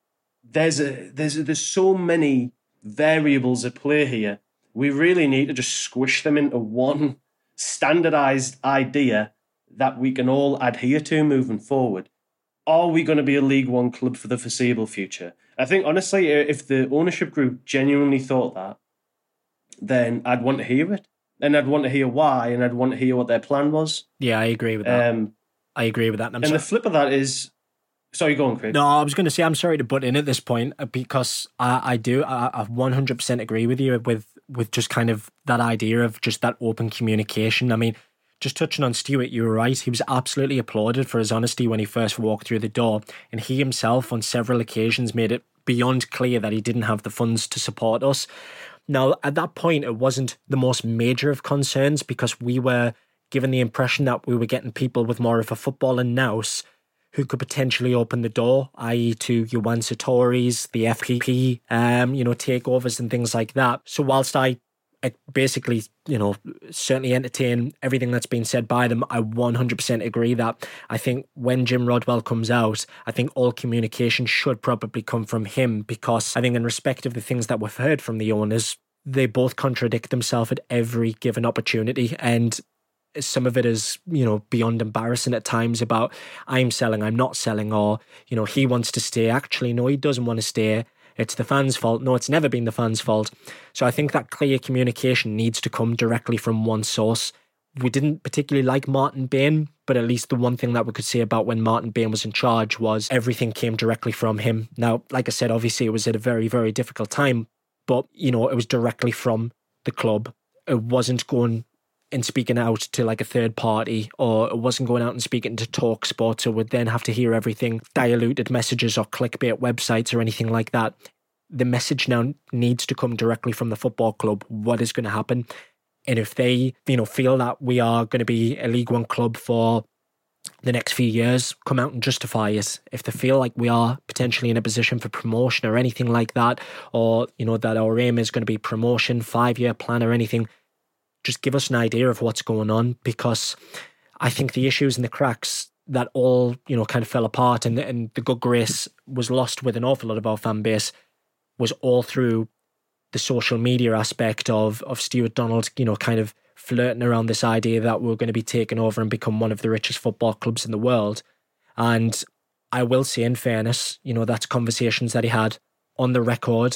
there's so many variables at play here. We really need to just squish them into one standardized idea that we can all adhere to moving forward. Are we going to be a League One club for the foreseeable future? I think, honestly, if the ownership group genuinely thought that, then I'd want to hear it. And I'd want to hear why, and I'd want to hear what their plan was. Yeah, I agree with that. I agree with that. And the flip of that is... Sorry, go on, Craig. No, I was going to say I'm sorry to butt in at this point because I 100% agree with you with just kind of that idea of just that open communication. I mean, just touching on Stuart, you were right. He was absolutely applauded for his honesty when he first walked through the door. And he himself on several occasions made it beyond clear that he didn't have the funds to support us. Now, at that point, it wasn't the most major of concerns because we were given the impression that we were getting people with more of a footballing nous who could potentially open the door, i.e. to Yoann Sartori's, the FPP, takeovers and things like that. So whilst I basically, certainly entertain everything that's been said by them, I 100% agree that I think when Jim Rodwell comes out, I think all communication should probably come from him because I think in respect of the things that we've heard from the owners, they both contradict themselves at every given opportunity. And some of it is, beyond embarrassing at times about I'm selling, I'm not selling, or, he wants to stay. Actually, no, he doesn't want to stay. It's the fans' fault. No, it's never been the fans' fault. So I think that clear communication needs to come directly from one source. We didn't particularly like Martin Bain, but at least the one thing that we could say about when Martin Bain was in charge was everything came directly from him. Now, like I said, obviously it was at a very, very difficult time, but, it was directly from the club. It wasn't going and speaking out to like a third party, or it wasn't going out and speaking to TalkSport, so would then have to hear everything, diluted messages or clickbait websites or anything like that. The message now needs to come directly from the football club. What is going to happen? And if they, feel that we are going to be a League One club for the next few years, come out and justify it. If they feel like we are potentially in a position for promotion or anything like that, or, that our aim is going to be promotion, 5-year plan or anything, just give us an idea of what's going on, because I think the issues and the cracks that all, kind of fell apart and the good grace was lost with an awful lot of our fan base was all through the social media aspect of Stuart Donald, kind of flirting around this idea that we're going to be taken over and become one of the richest football clubs in the world. And I will say, in fairness, that's conversations that he had on the record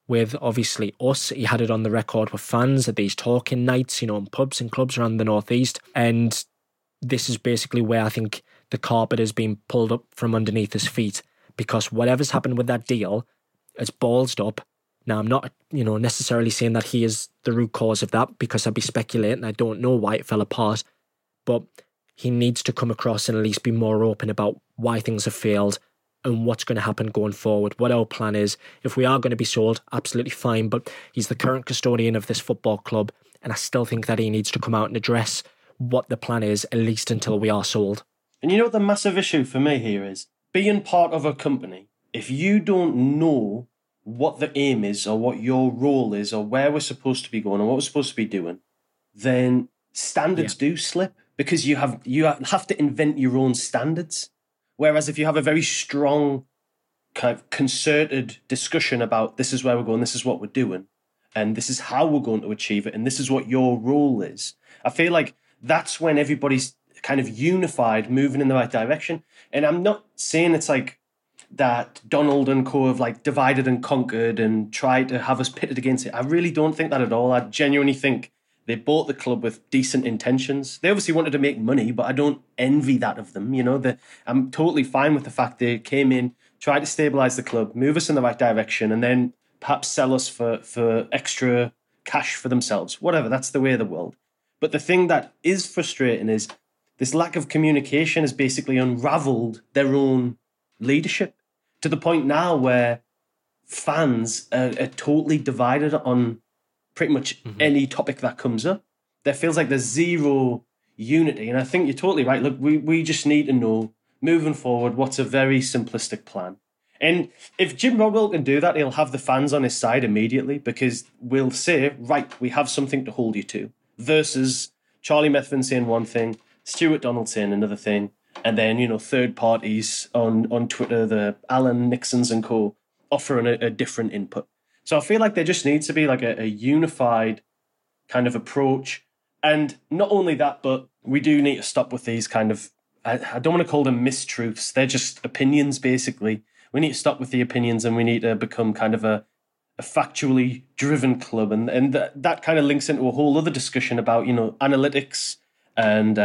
with obviously us. He had it on the record with fans at these talking nights, you know, in pubs and clubs around the Northeast. And this is basically where I think the carpet has been pulled up from underneath his feet, because whatever's happened with that deal, it's ballsed up. Now, I'm not, you know, necessarily saying that he is the root cause of that, because I'd be speculating. I don't know why it fell apart, but he needs to come across and at least be more open about why things have failed and what's going to happen going forward, what our plan is. If we are going to be sold, absolutely fine, but he's the current custodian of this football club, and I still think that he needs to come out and address what the plan is, at least until we are sold. And you know what the massive issue for me here is? Being part of a company, if you don't know what the aim is or what your role is or where we're supposed to be going or what we're supposed to be doing, then standards do slip, because you have to invent your own standards. Whereas if you have a very strong kind of concerted discussion about this is where we're going, this is what we're doing, and this is how we're going to achieve it, and this is what your role is, I feel like that's when everybody's kind of unified, moving in the right direction. And I'm not saying it's like that Donald and co have like divided and conquered and tried to have us pitted against it. I really don't think that at all. I genuinely think they bought the club with decent intentions. They obviously wanted to make money, but I don't envy that of them. You know, I'm totally fine with the fact they came in, tried to stabilise the club, move us in the right direction, and then perhaps sell us for extra cash for themselves. Whatever, that's the way of the world. But the thing that is frustrating is this lack of communication has basically unravelled their own leadership, to the point now where fans are totally divided on pretty much any topic that comes up. There feels like there's zero unity. And I think you're totally right. Look, we just need to know, moving forward, what's a very simplistic plan. And if Jim Rodwell can do that, he'll have the fans on his side immediately, because we'll say, right, we have something to hold you to, versus Charlie Methven saying one thing, Stuart Donald saying another thing, and then, you know, third parties on Twitter, the Alan Nixons and co, offering a different input. So I feel like there just needs to be like a unified kind of approach. And not only that, but we do need to stop with these kind of, I don't want to call them mistruths, they're just opinions, basically. We need to stop with the opinions, and we need to become kind of a factually driven club. And that kind of links into a whole other discussion about, you know, analytics and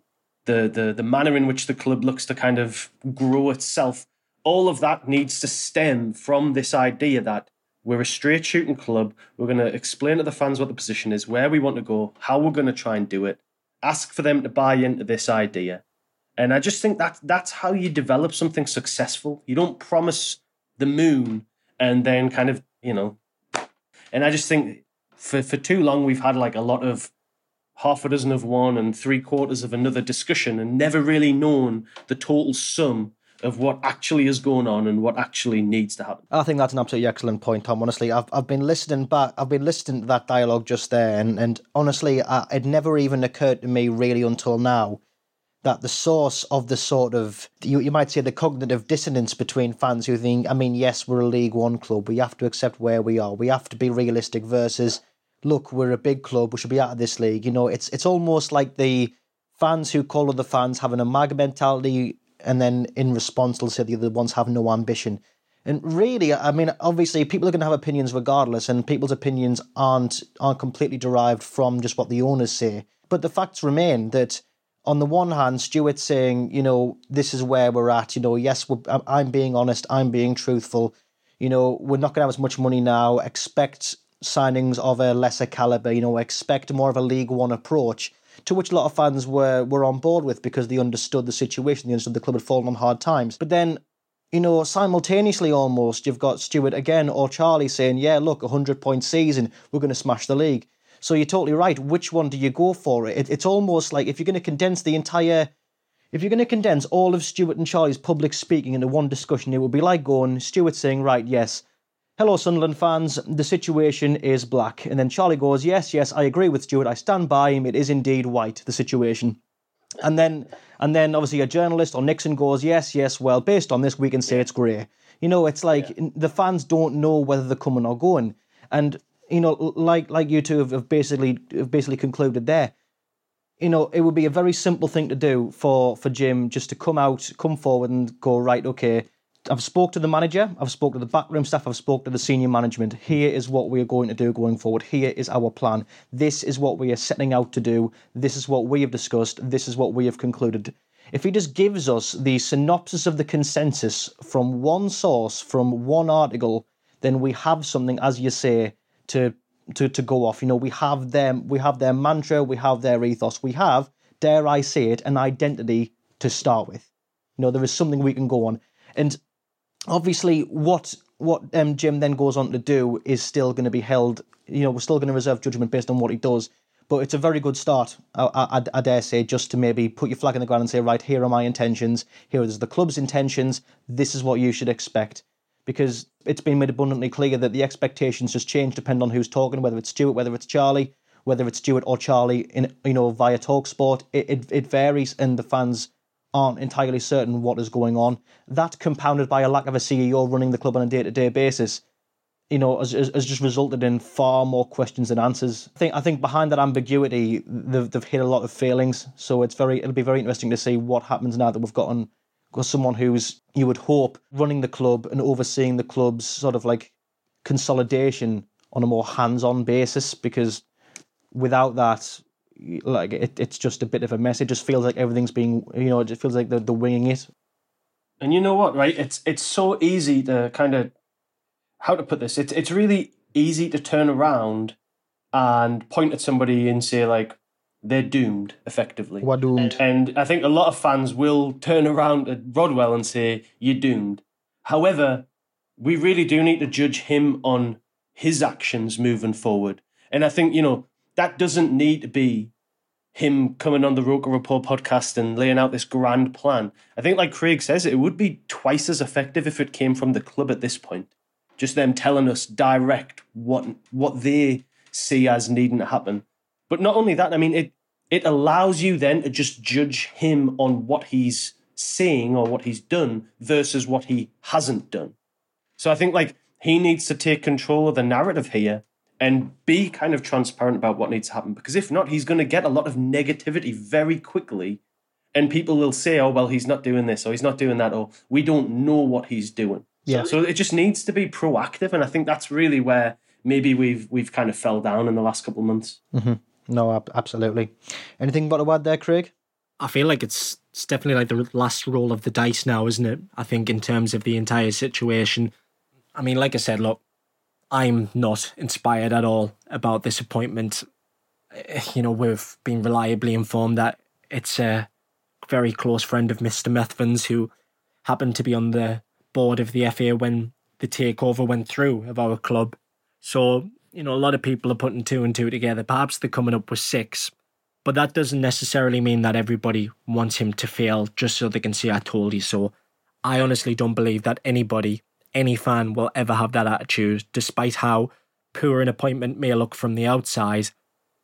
the manner in which the club looks to kind of grow itself. All of that needs to stem from this idea that we're a straight shooting club. We're going to explain to the fans what the position is, where we want to go, how we're going to try and do it, ask for them to buy into this idea. And I just think that's how you develop something successful. You don't promise the moon and then kind of, you know. And I just think for too long we've had like a lot of half a dozen of one and 3/4 of another discussion, and never really known the total sum of what actually is going on and what actually needs to happen. I think that's an absolutely excellent point, Tom. Honestly, I've been listening back. I've been listening to that dialogue just there, and honestly, it never even occurred to me really until now that the source of the sort of, you might say, the cognitive dissonance between fans who think, I mean, yes, we're a League One club, we have to accept where we are, we have to be realistic, versus, look, we're a big club, we should be out of this league. You know, it's almost like the fans who call other fans having a MAGA mentality, and then in response they'll say the other ones have no ambition. And really, I mean, obviously people are going to have opinions regardless, and people's opinions aren't completely derived from just what the owners say. But the facts remain that, on the one hand, Stuart's saying, you know, this is where we're at. You know, yes, I'm being honest, I'm being truthful. You know, we're not going to have as much money now. Expect signings of a lesser calibre. You know, expect more of a League One approach, to which a lot of fans were on board with, because they understood the situation, they understood the club had fallen on hard times. But then, you know, simultaneously almost, you've got Stuart again or Charlie saying, yeah, look, 100-point season, we're going to smash the league. So you're totally right. Which one do you go for? It's almost like if you're going to condense all of Stuart and Charlie's public speaking into one discussion, it would be like going, Stuart saying, right, yes, hello Sunderland fans, the situation is black. And then Charlie goes, yes, I agree with Stuart, I stand by him, it is indeed white, the situation. And then obviously a journalist or Nixon goes, yes, well, based on this, we can say it's grey. You know, it's like the fans don't know whether they're coming or going. And, you know, like you two have basically concluded there, you know, it would be a very simple thing to do for Jim just to come forward and go, right, okay, I've spoke to the manager, I've spoke to the backroom staff, I've spoke to the senior management. Here is what we are going to do going forward. Here is our plan. This is what we are setting out to do. This is what we have discussed. This is what we have concluded. If he just gives us the synopsis of the consensus from one source, from one article, then we have something, as you say, to go off. We have their mantra, we have their ethos, we have, dare I say it, an identity to start with. There is something we can go on. And obviously what Jim then goes on to do is still going to be held, we're still going to reserve judgment based on what he does. But it's a very good start, I dare say, just to maybe put your flag in the ground and say, right, here are my intentions, here is the club's intentions, this is what you should expect. Because it's been made abundantly clear that the expectations just change depending on who's talking, whether it's Stuart, whether it's Charlie, whether it's Stuart or Charlie via TalkSport. It varies, and the fans aren't entirely certain what is going on. That, compounded by a lack of a CEO running the club on a day-to-day basis, has just resulted in far more questions than answers. I think behind that ambiguity, they've hit a lot of failings. So it'll be very interesting to see what happens now that we've got someone who's, you would hope, running the club and overseeing the club's sort of like consolidation on a more hands-on basis. Because without that, like it's just a bit of a mess. It just feels like everything's being, it feels like they're winging it. And you know what, right? It's so easy to kind of, how to put this? It's really easy to turn around and point at somebody and say, like, they're doomed, effectively. We're doomed. And I think a lot of fans will turn around at Rodwell and say, you're doomed. However, we really do need to judge him on his actions moving forward. And I think, that doesn't need to be him coming on the Roker Report podcast and laying out this grand plan. I think, like Craig says, it would be twice as effective if it came from the club at this point. Just them telling us direct what they see as needing to happen. But not only that, I mean, it allows you then to just judge him on what he's saying or what he's done versus what he hasn't done. So I think, like, he needs to take control of the narrative here and be kind of transparent about what needs to happen. Because if not, he's going to get a lot of negativity very quickly. And people will say, oh, well, he's not doing this or he's not doing that, or we don't know what he's doing. Yeah. So it just needs to be proactive. And I think that's really where maybe we've kind of fell down in the last couple of months. Mm-hmm. No, absolutely. Anything but a word there, Craig? I feel like it's definitely like the last roll of the dice now, isn't it? I think in terms of the entire situation. I mean, like I said, look, I'm not inspired at all about this appointment. We've been reliably informed that it's a very close friend of Mr. Methven's who happened to be on the board of the FA when the takeover went through of our club. So, a lot of people are putting two and two together. Perhaps they're coming up with six. But that doesn't necessarily mean that everybody wants him to fail just so they can say, I told you so. I honestly don't believe that any fan will ever have that attitude, despite how poor an appointment may look from the outside.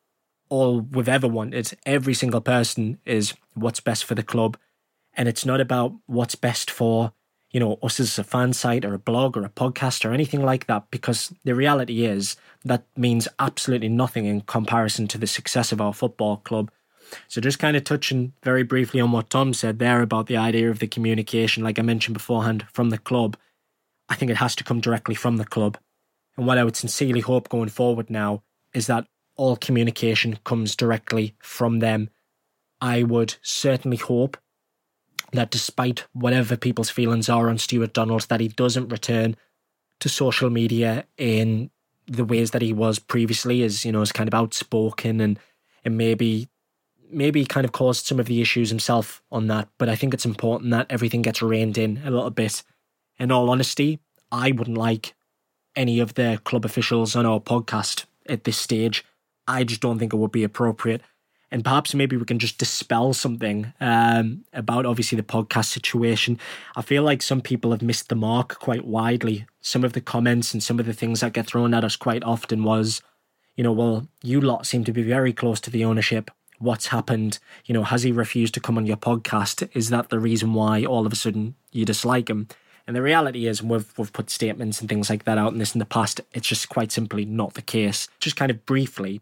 All we've ever wanted, every single person, is what's best for the club. And it's not about what's best for, us as a fan site or a blog or a podcast or anything like that, because the reality is that means absolutely nothing in comparison to the success of our football club. So just kind of touching very briefly on what Tom said there about the idea of the communication, like I mentioned beforehand, from the club. I think it has to come directly from the club. And what I would sincerely hope going forward now is that all communication comes directly from them. I would certainly hope that despite whatever people's feelings are on Stuart Donald, that he doesn't return to social media in the ways that he was previously, as kind of outspoken and maybe kind of caused some of the issues himself on that. But I think it's important that everything gets reined in a little bit. In all honesty, I wouldn't like any of the club officials on our podcast at this stage. I just don't think it would be appropriate. And perhaps maybe we can just dispel something about obviously the podcast situation. I feel like some people have missed the mark quite widely. Some of the comments and some of the things that get thrown at us quite often was, well, you lot seem to be very close to the ownership. What's happened? Has he refused to come on your podcast? Is that the reason why all of a sudden you dislike him? And the reality is, we've put statements and things like that out in the past. It's just quite simply not the case. Just kind of briefly,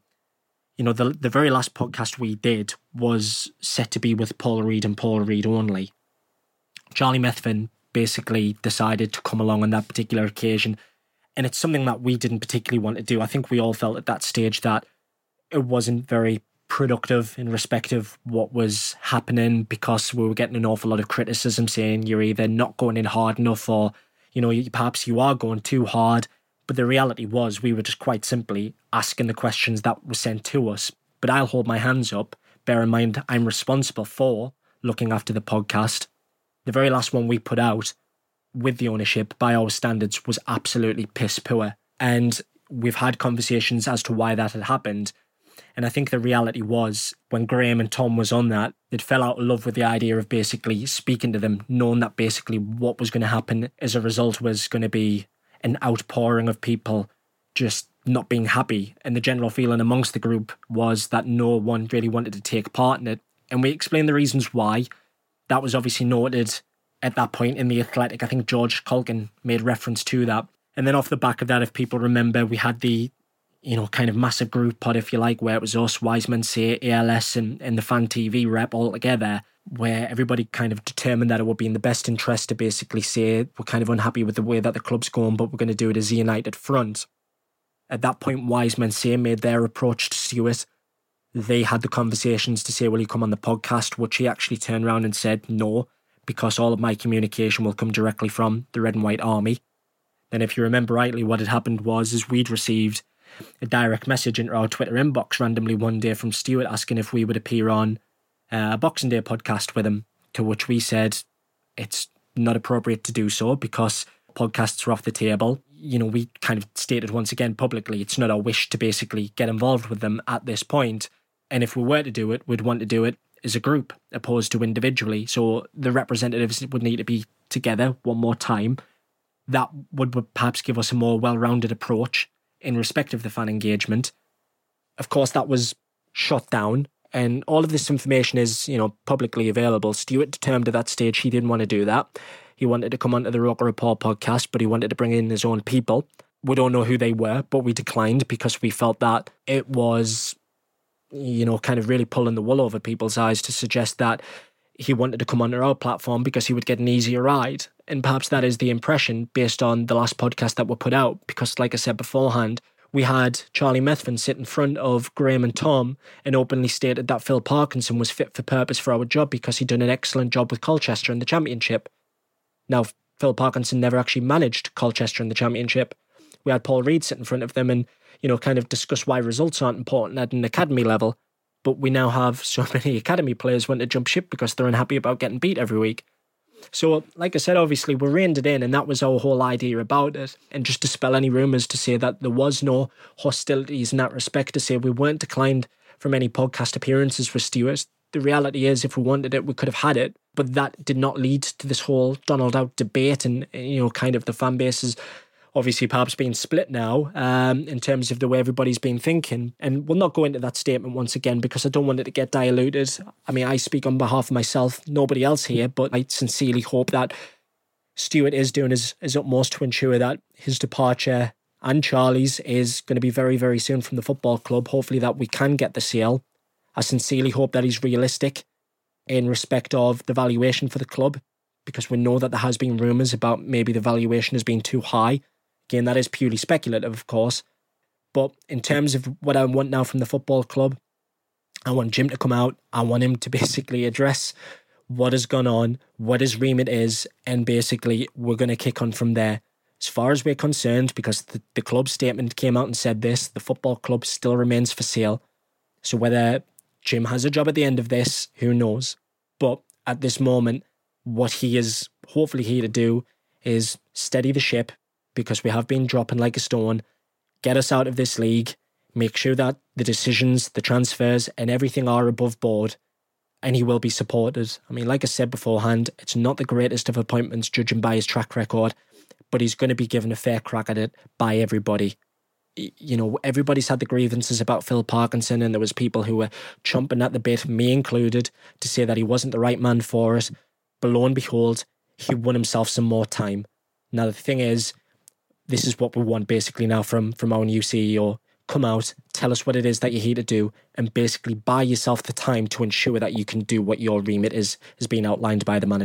the very last podcast we did was set to be with Paul Reed and Paul Reed only. Charlie Methven basically decided to come along on that particular occasion. And it's something that we didn't particularly want to do. I think we all felt at that stage that it wasn't very productive in respect of what was happening, because we were getting an awful lot of criticism saying you're either not going in hard enough or, perhaps you are going too hard. But the reality was we were just quite simply asking the questions that were sent to us. But I'll hold my hands up. Bear in mind, I'm responsible for looking after the podcast. The very last one we put out with the ownership, by our standards, was absolutely piss poor. And we've had conversations as to why that had happened. And I think the reality was, when Graham and Tom was on that, it fell out of love with the idea of basically speaking to them, knowing that basically what was going to happen as a result was going to be an outpouring of people just not being happy. And the general feeling amongst the group was that no one really wanted to take part in it. And we explained the reasons why. That was obviously noted at that point in The Athletic. I think George Culkin made reference to that. And then off the back of that, if people remember, we had the kind of massive group pod, if you like, where it was us, Wiseman, Say, ALS and the Fan TV rep all together, where everybody kind of determined that it would be in the best interest to basically say we're kind of unhappy with the way that the club's going, but we're going to do it as a united front. At that point, Wiseman, Say made their approach to Stuart. They had the conversations to say, will you come on the podcast? Which he actually turned around and said no, because all of my communication will come directly from the Red and White Army. Then if you remember rightly, what had happened was we'd received a direct message into our Twitter inbox randomly one day from Stuart asking if we would appear on a Boxing Day podcast with him, to which we said it's not appropriate to do so because podcasts are off the table. We kind of stated once again publicly it's not our wish to basically get involved with them at this point. And if we were to do it, we'd want to do it as a group opposed to individually. So the representatives would need to be together one more time. That would perhaps give us a more well-rounded approach in respect of the fan engagement. Of course, that was shut down, and all of this information is, publicly available. Stuart determined at that stage he didn't want to do that. He wanted to come onto the Roker Report podcast, but he wanted to bring in his own people. We don't know who they were, but we declined because we felt that it was, kind of really pulling the wool over people's eyes to suggest that he wanted to come onto our platform because he would get an easier ride. And perhaps that is the impression based on the last podcast that were put out. Because like I said beforehand, we had Charlie Methven sit in front of Graham and Tom and openly stated that Phil Parkinson was fit for purpose for our job because he'd done an excellent job with Colchester in the Championship. Now, Phil Parkinson never actually managed Colchester in the Championship. We had Paul Reed sit in front of them and, kind of discuss why results aren't important at an academy level. But we now have so many academy players want to jump ship because they're unhappy about getting beat every week. So, like I said, obviously, we reined it in, and that was our whole idea about it. And just to dispel any rumours to say that there was no hostilities in that respect, to say we weren't declined from any podcast appearances with Stuart. The reality is, if we wanted it, we could have had it. But that did not lead to this whole Donald out debate and, kind of the fan bases obviously perhaps being split now in terms of the way everybody's been thinking. And we'll not go into that statement once again because I don't want it to get diluted. I mean, I speak on behalf of myself, nobody else here, but I sincerely hope that Stuart is doing his utmost to ensure that his departure and Charlie's is going to be very, very soon from the football club. Hopefully that we can get the sale. I sincerely hope that he's realistic in respect of the valuation for the club, because we know that there has been rumours about maybe the valuation has been too high. Again, that is purely speculative, of course. But in terms of what I want now from the football club, I want Jim to come out. I want him to basically address what has gone on, what his remit is, and basically we're going to kick on from there. As far as we're concerned, because the club statement came out and said this, the football club still remains for sale. So whether Jim has a job at the end of this, who knows? But at this moment, what he is hopefully here to do is steady the ship, because we have been dropping like a stone, get us out of this league, make sure that the decisions, the transfers and everything are above board, and he will be supported. I mean, like I said beforehand, it's not the greatest of appointments judging by his track record, but he's going to be given a fair crack at it by everybody. Everybody's had the grievances about Phil Parkinson, and there was people who were chomping at the bit, me included, to say that he wasn't the right man for it. But lo and behold, he won himself some more time. Now, the thing is, this is what we want basically now from our new CEO. Come out, tell us what it is that you're here to do, and basically buy yourself the time to ensure that you can do what your remit is, has been outlined by the management.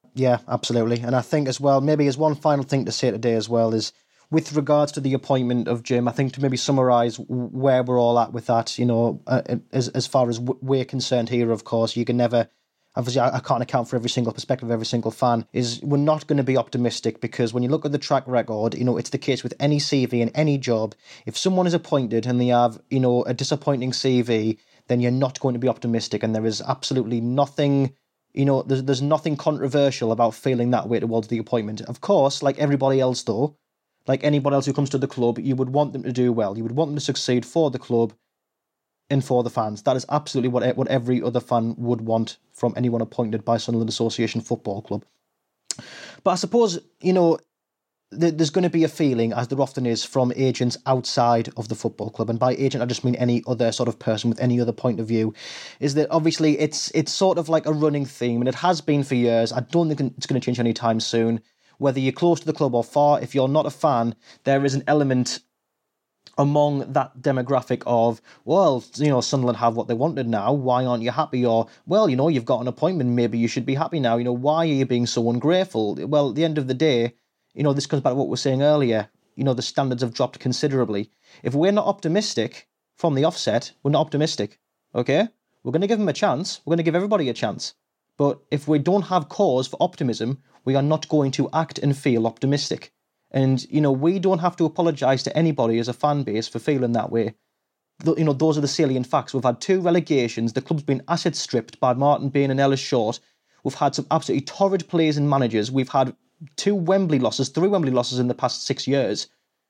Yeah, absolutely. And I think as well, maybe as one final thing to say today as well is, with regards to the appointment of Jim, I think to maybe summarise where we're all at with that, as far as we're concerned here, of course, you can never, obviously I can't account for every single perspective of every single fan, is we're not going to be optimistic, because when you look at the track record, it's the case with any CV and any job. If someone is appointed and they have, a disappointing CV, then you're not going to be optimistic, and there is absolutely nothing... there's nothing controversial about feeling that way towards the appointment. Of course, like everybody else though, like anybody else who comes to the club, you would want them to do well. You would want them to succeed for the club and for the fans. That is absolutely what every other fan would want from anyone appointed by Sunderland Association Football Club. But I suppose, there's going to be a feeling, as there often is, from agents outside of the football club, and by agent I just mean any other sort of person with any other point of view, is that obviously it's sort of like a running theme, and it has been for years. I don't think it's going to change anytime soon. Whether you're close to the club or far, if you're not a fan, there is an element among that demographic of, well, Sunderland have what they wanted now, why aren't you happy? Or, well, you've got an appointment, maybe you should be happy now, why are you being so ungrateful? Well, at the end of the day, this comes back to what we were saying earlier, the standards have dropped considerably. If we're not optimistic from the offset, we're not optimistic, okay? We're going to give them a chance, we're going to give everybody a chance. But if we don't have cause for optimism, we are not going to act and feel optimistic. And, we don't have to apologise to anybody as a fan base for feeling that way. Those are the salient facts. We've had 2 relegations. The club's been asset stripped by Martin Bain and Ellis Short. We've had some absolutely torrid players and managers. We've had 3 Wembley losses in the past 6 years.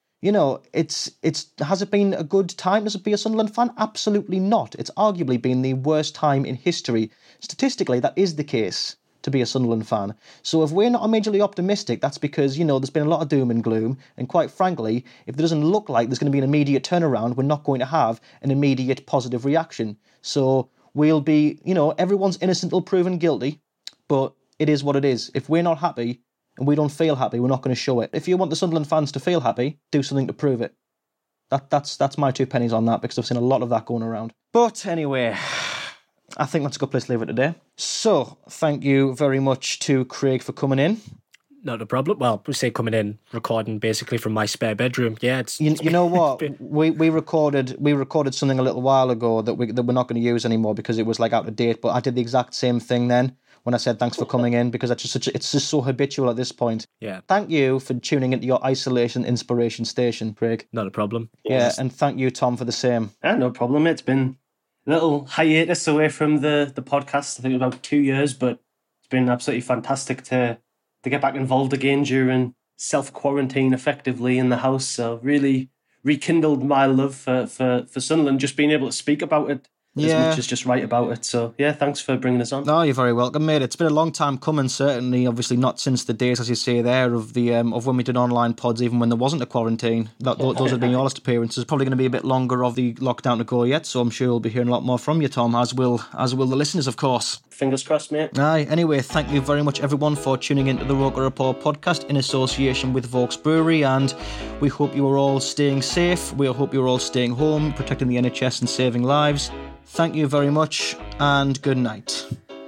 Has it been a good time to be a Sunderland fan? Absolutely not. It's arguably been the worst time in history. Statistically, that is the case to be a Sunderland fan. So if we're not majorly optimistic, that's because, there's been a lot of doom and gloom. And quite frankly, if it doesn't look like there's going to be an immediate turnaround, we're not going to have an immediate positive reaction. So we'll be, everyone's innocent till proven guilty, but it is what it is. If we're not happy and we don't feel happy, we're not going to show it. If you want the Sunderland fans to feel happy, do something to prove it. That's my 2 pennies on that, because I've seen a lot of that going around. But anyway, I think that's a good place to leave it today. So, thank you very much to Craig for coming in. Not a problem. Well, we say coming in, recording basically from my spare bedroom. Yeah, it's... You know what? we recorded something a little while ago that we're not going to use anymore because it was like out of date, but I did the exact same thing then when I said thanks for coming in, because it's just so habitual at this point. Yeah. Thank you for tuning into your isolation inspiration station, Craig. Not a problem. Yeah, and thank you, Tom, for the same. Yeah, no problem. It's been a little hiatus away from the podcast. I think about 2 years, but it's been absolutely fantastic to get back involved again during self-quarantine effectively in the house. So really rekindled my love for Sunderland, just being able to speak about it as much as just write about it. So yeah, thanks for bringing us on. No, you're very welcome, mate. It's been a long time coming, certainly. Obviously not since the days, as you say there, of the of when we did online pods, even when there wasn't a quarantine. Those have been your last appearances. Probably going to be a bit longer of the lockdown to go yet, so I'm sure we'll be hearing a lot more from you, Tom, as will the listeners, of course. Fingers crossed, mate. Aye. Anyway, thank you very much, everyone, for tuning into the Roker Report podcast in association with Vaux Brewery, and we hope you are all staying safe. We hope you're all staying home, protecting the NHS and saving lives. Thank you very much, and good night.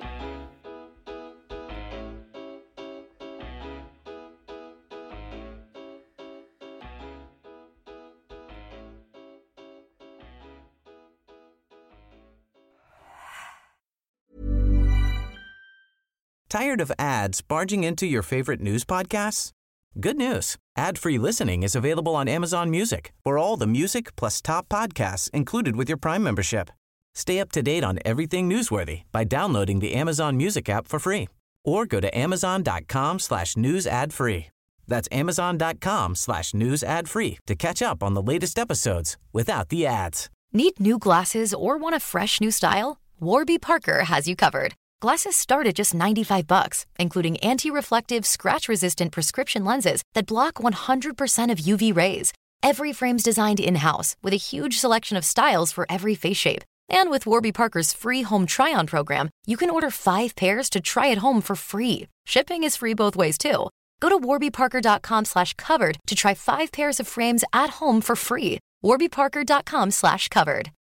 Tired of ads barging into your favorite news podcasts? Good news. Ad-free listening is available on Amazon Music for all the music plus top podcasts included with your Prime membership. Stay up to date on everything newsworthy by downloading the Amazon Music app for free or go to amazon.com/news ad free. That's amazon.com/news ad free to catch up on the latest episodes without the ads. Need new glasses or want a fresh new style? Warby Parker has you covered. Glasses start at just $95, including anti-reflective, scratch-resistant prescription lenses that block 100% of UV rays. Every frame's designed in-house with a huge selection of styles for every face shape. And with Warby Parker's free home try-on program, you can order 5 pairs to try at home for free. Shipping is free both ways, too. Go to warbyparker.com/covered to try 5 pairs of frames at home for free. warbyparker.com/covered.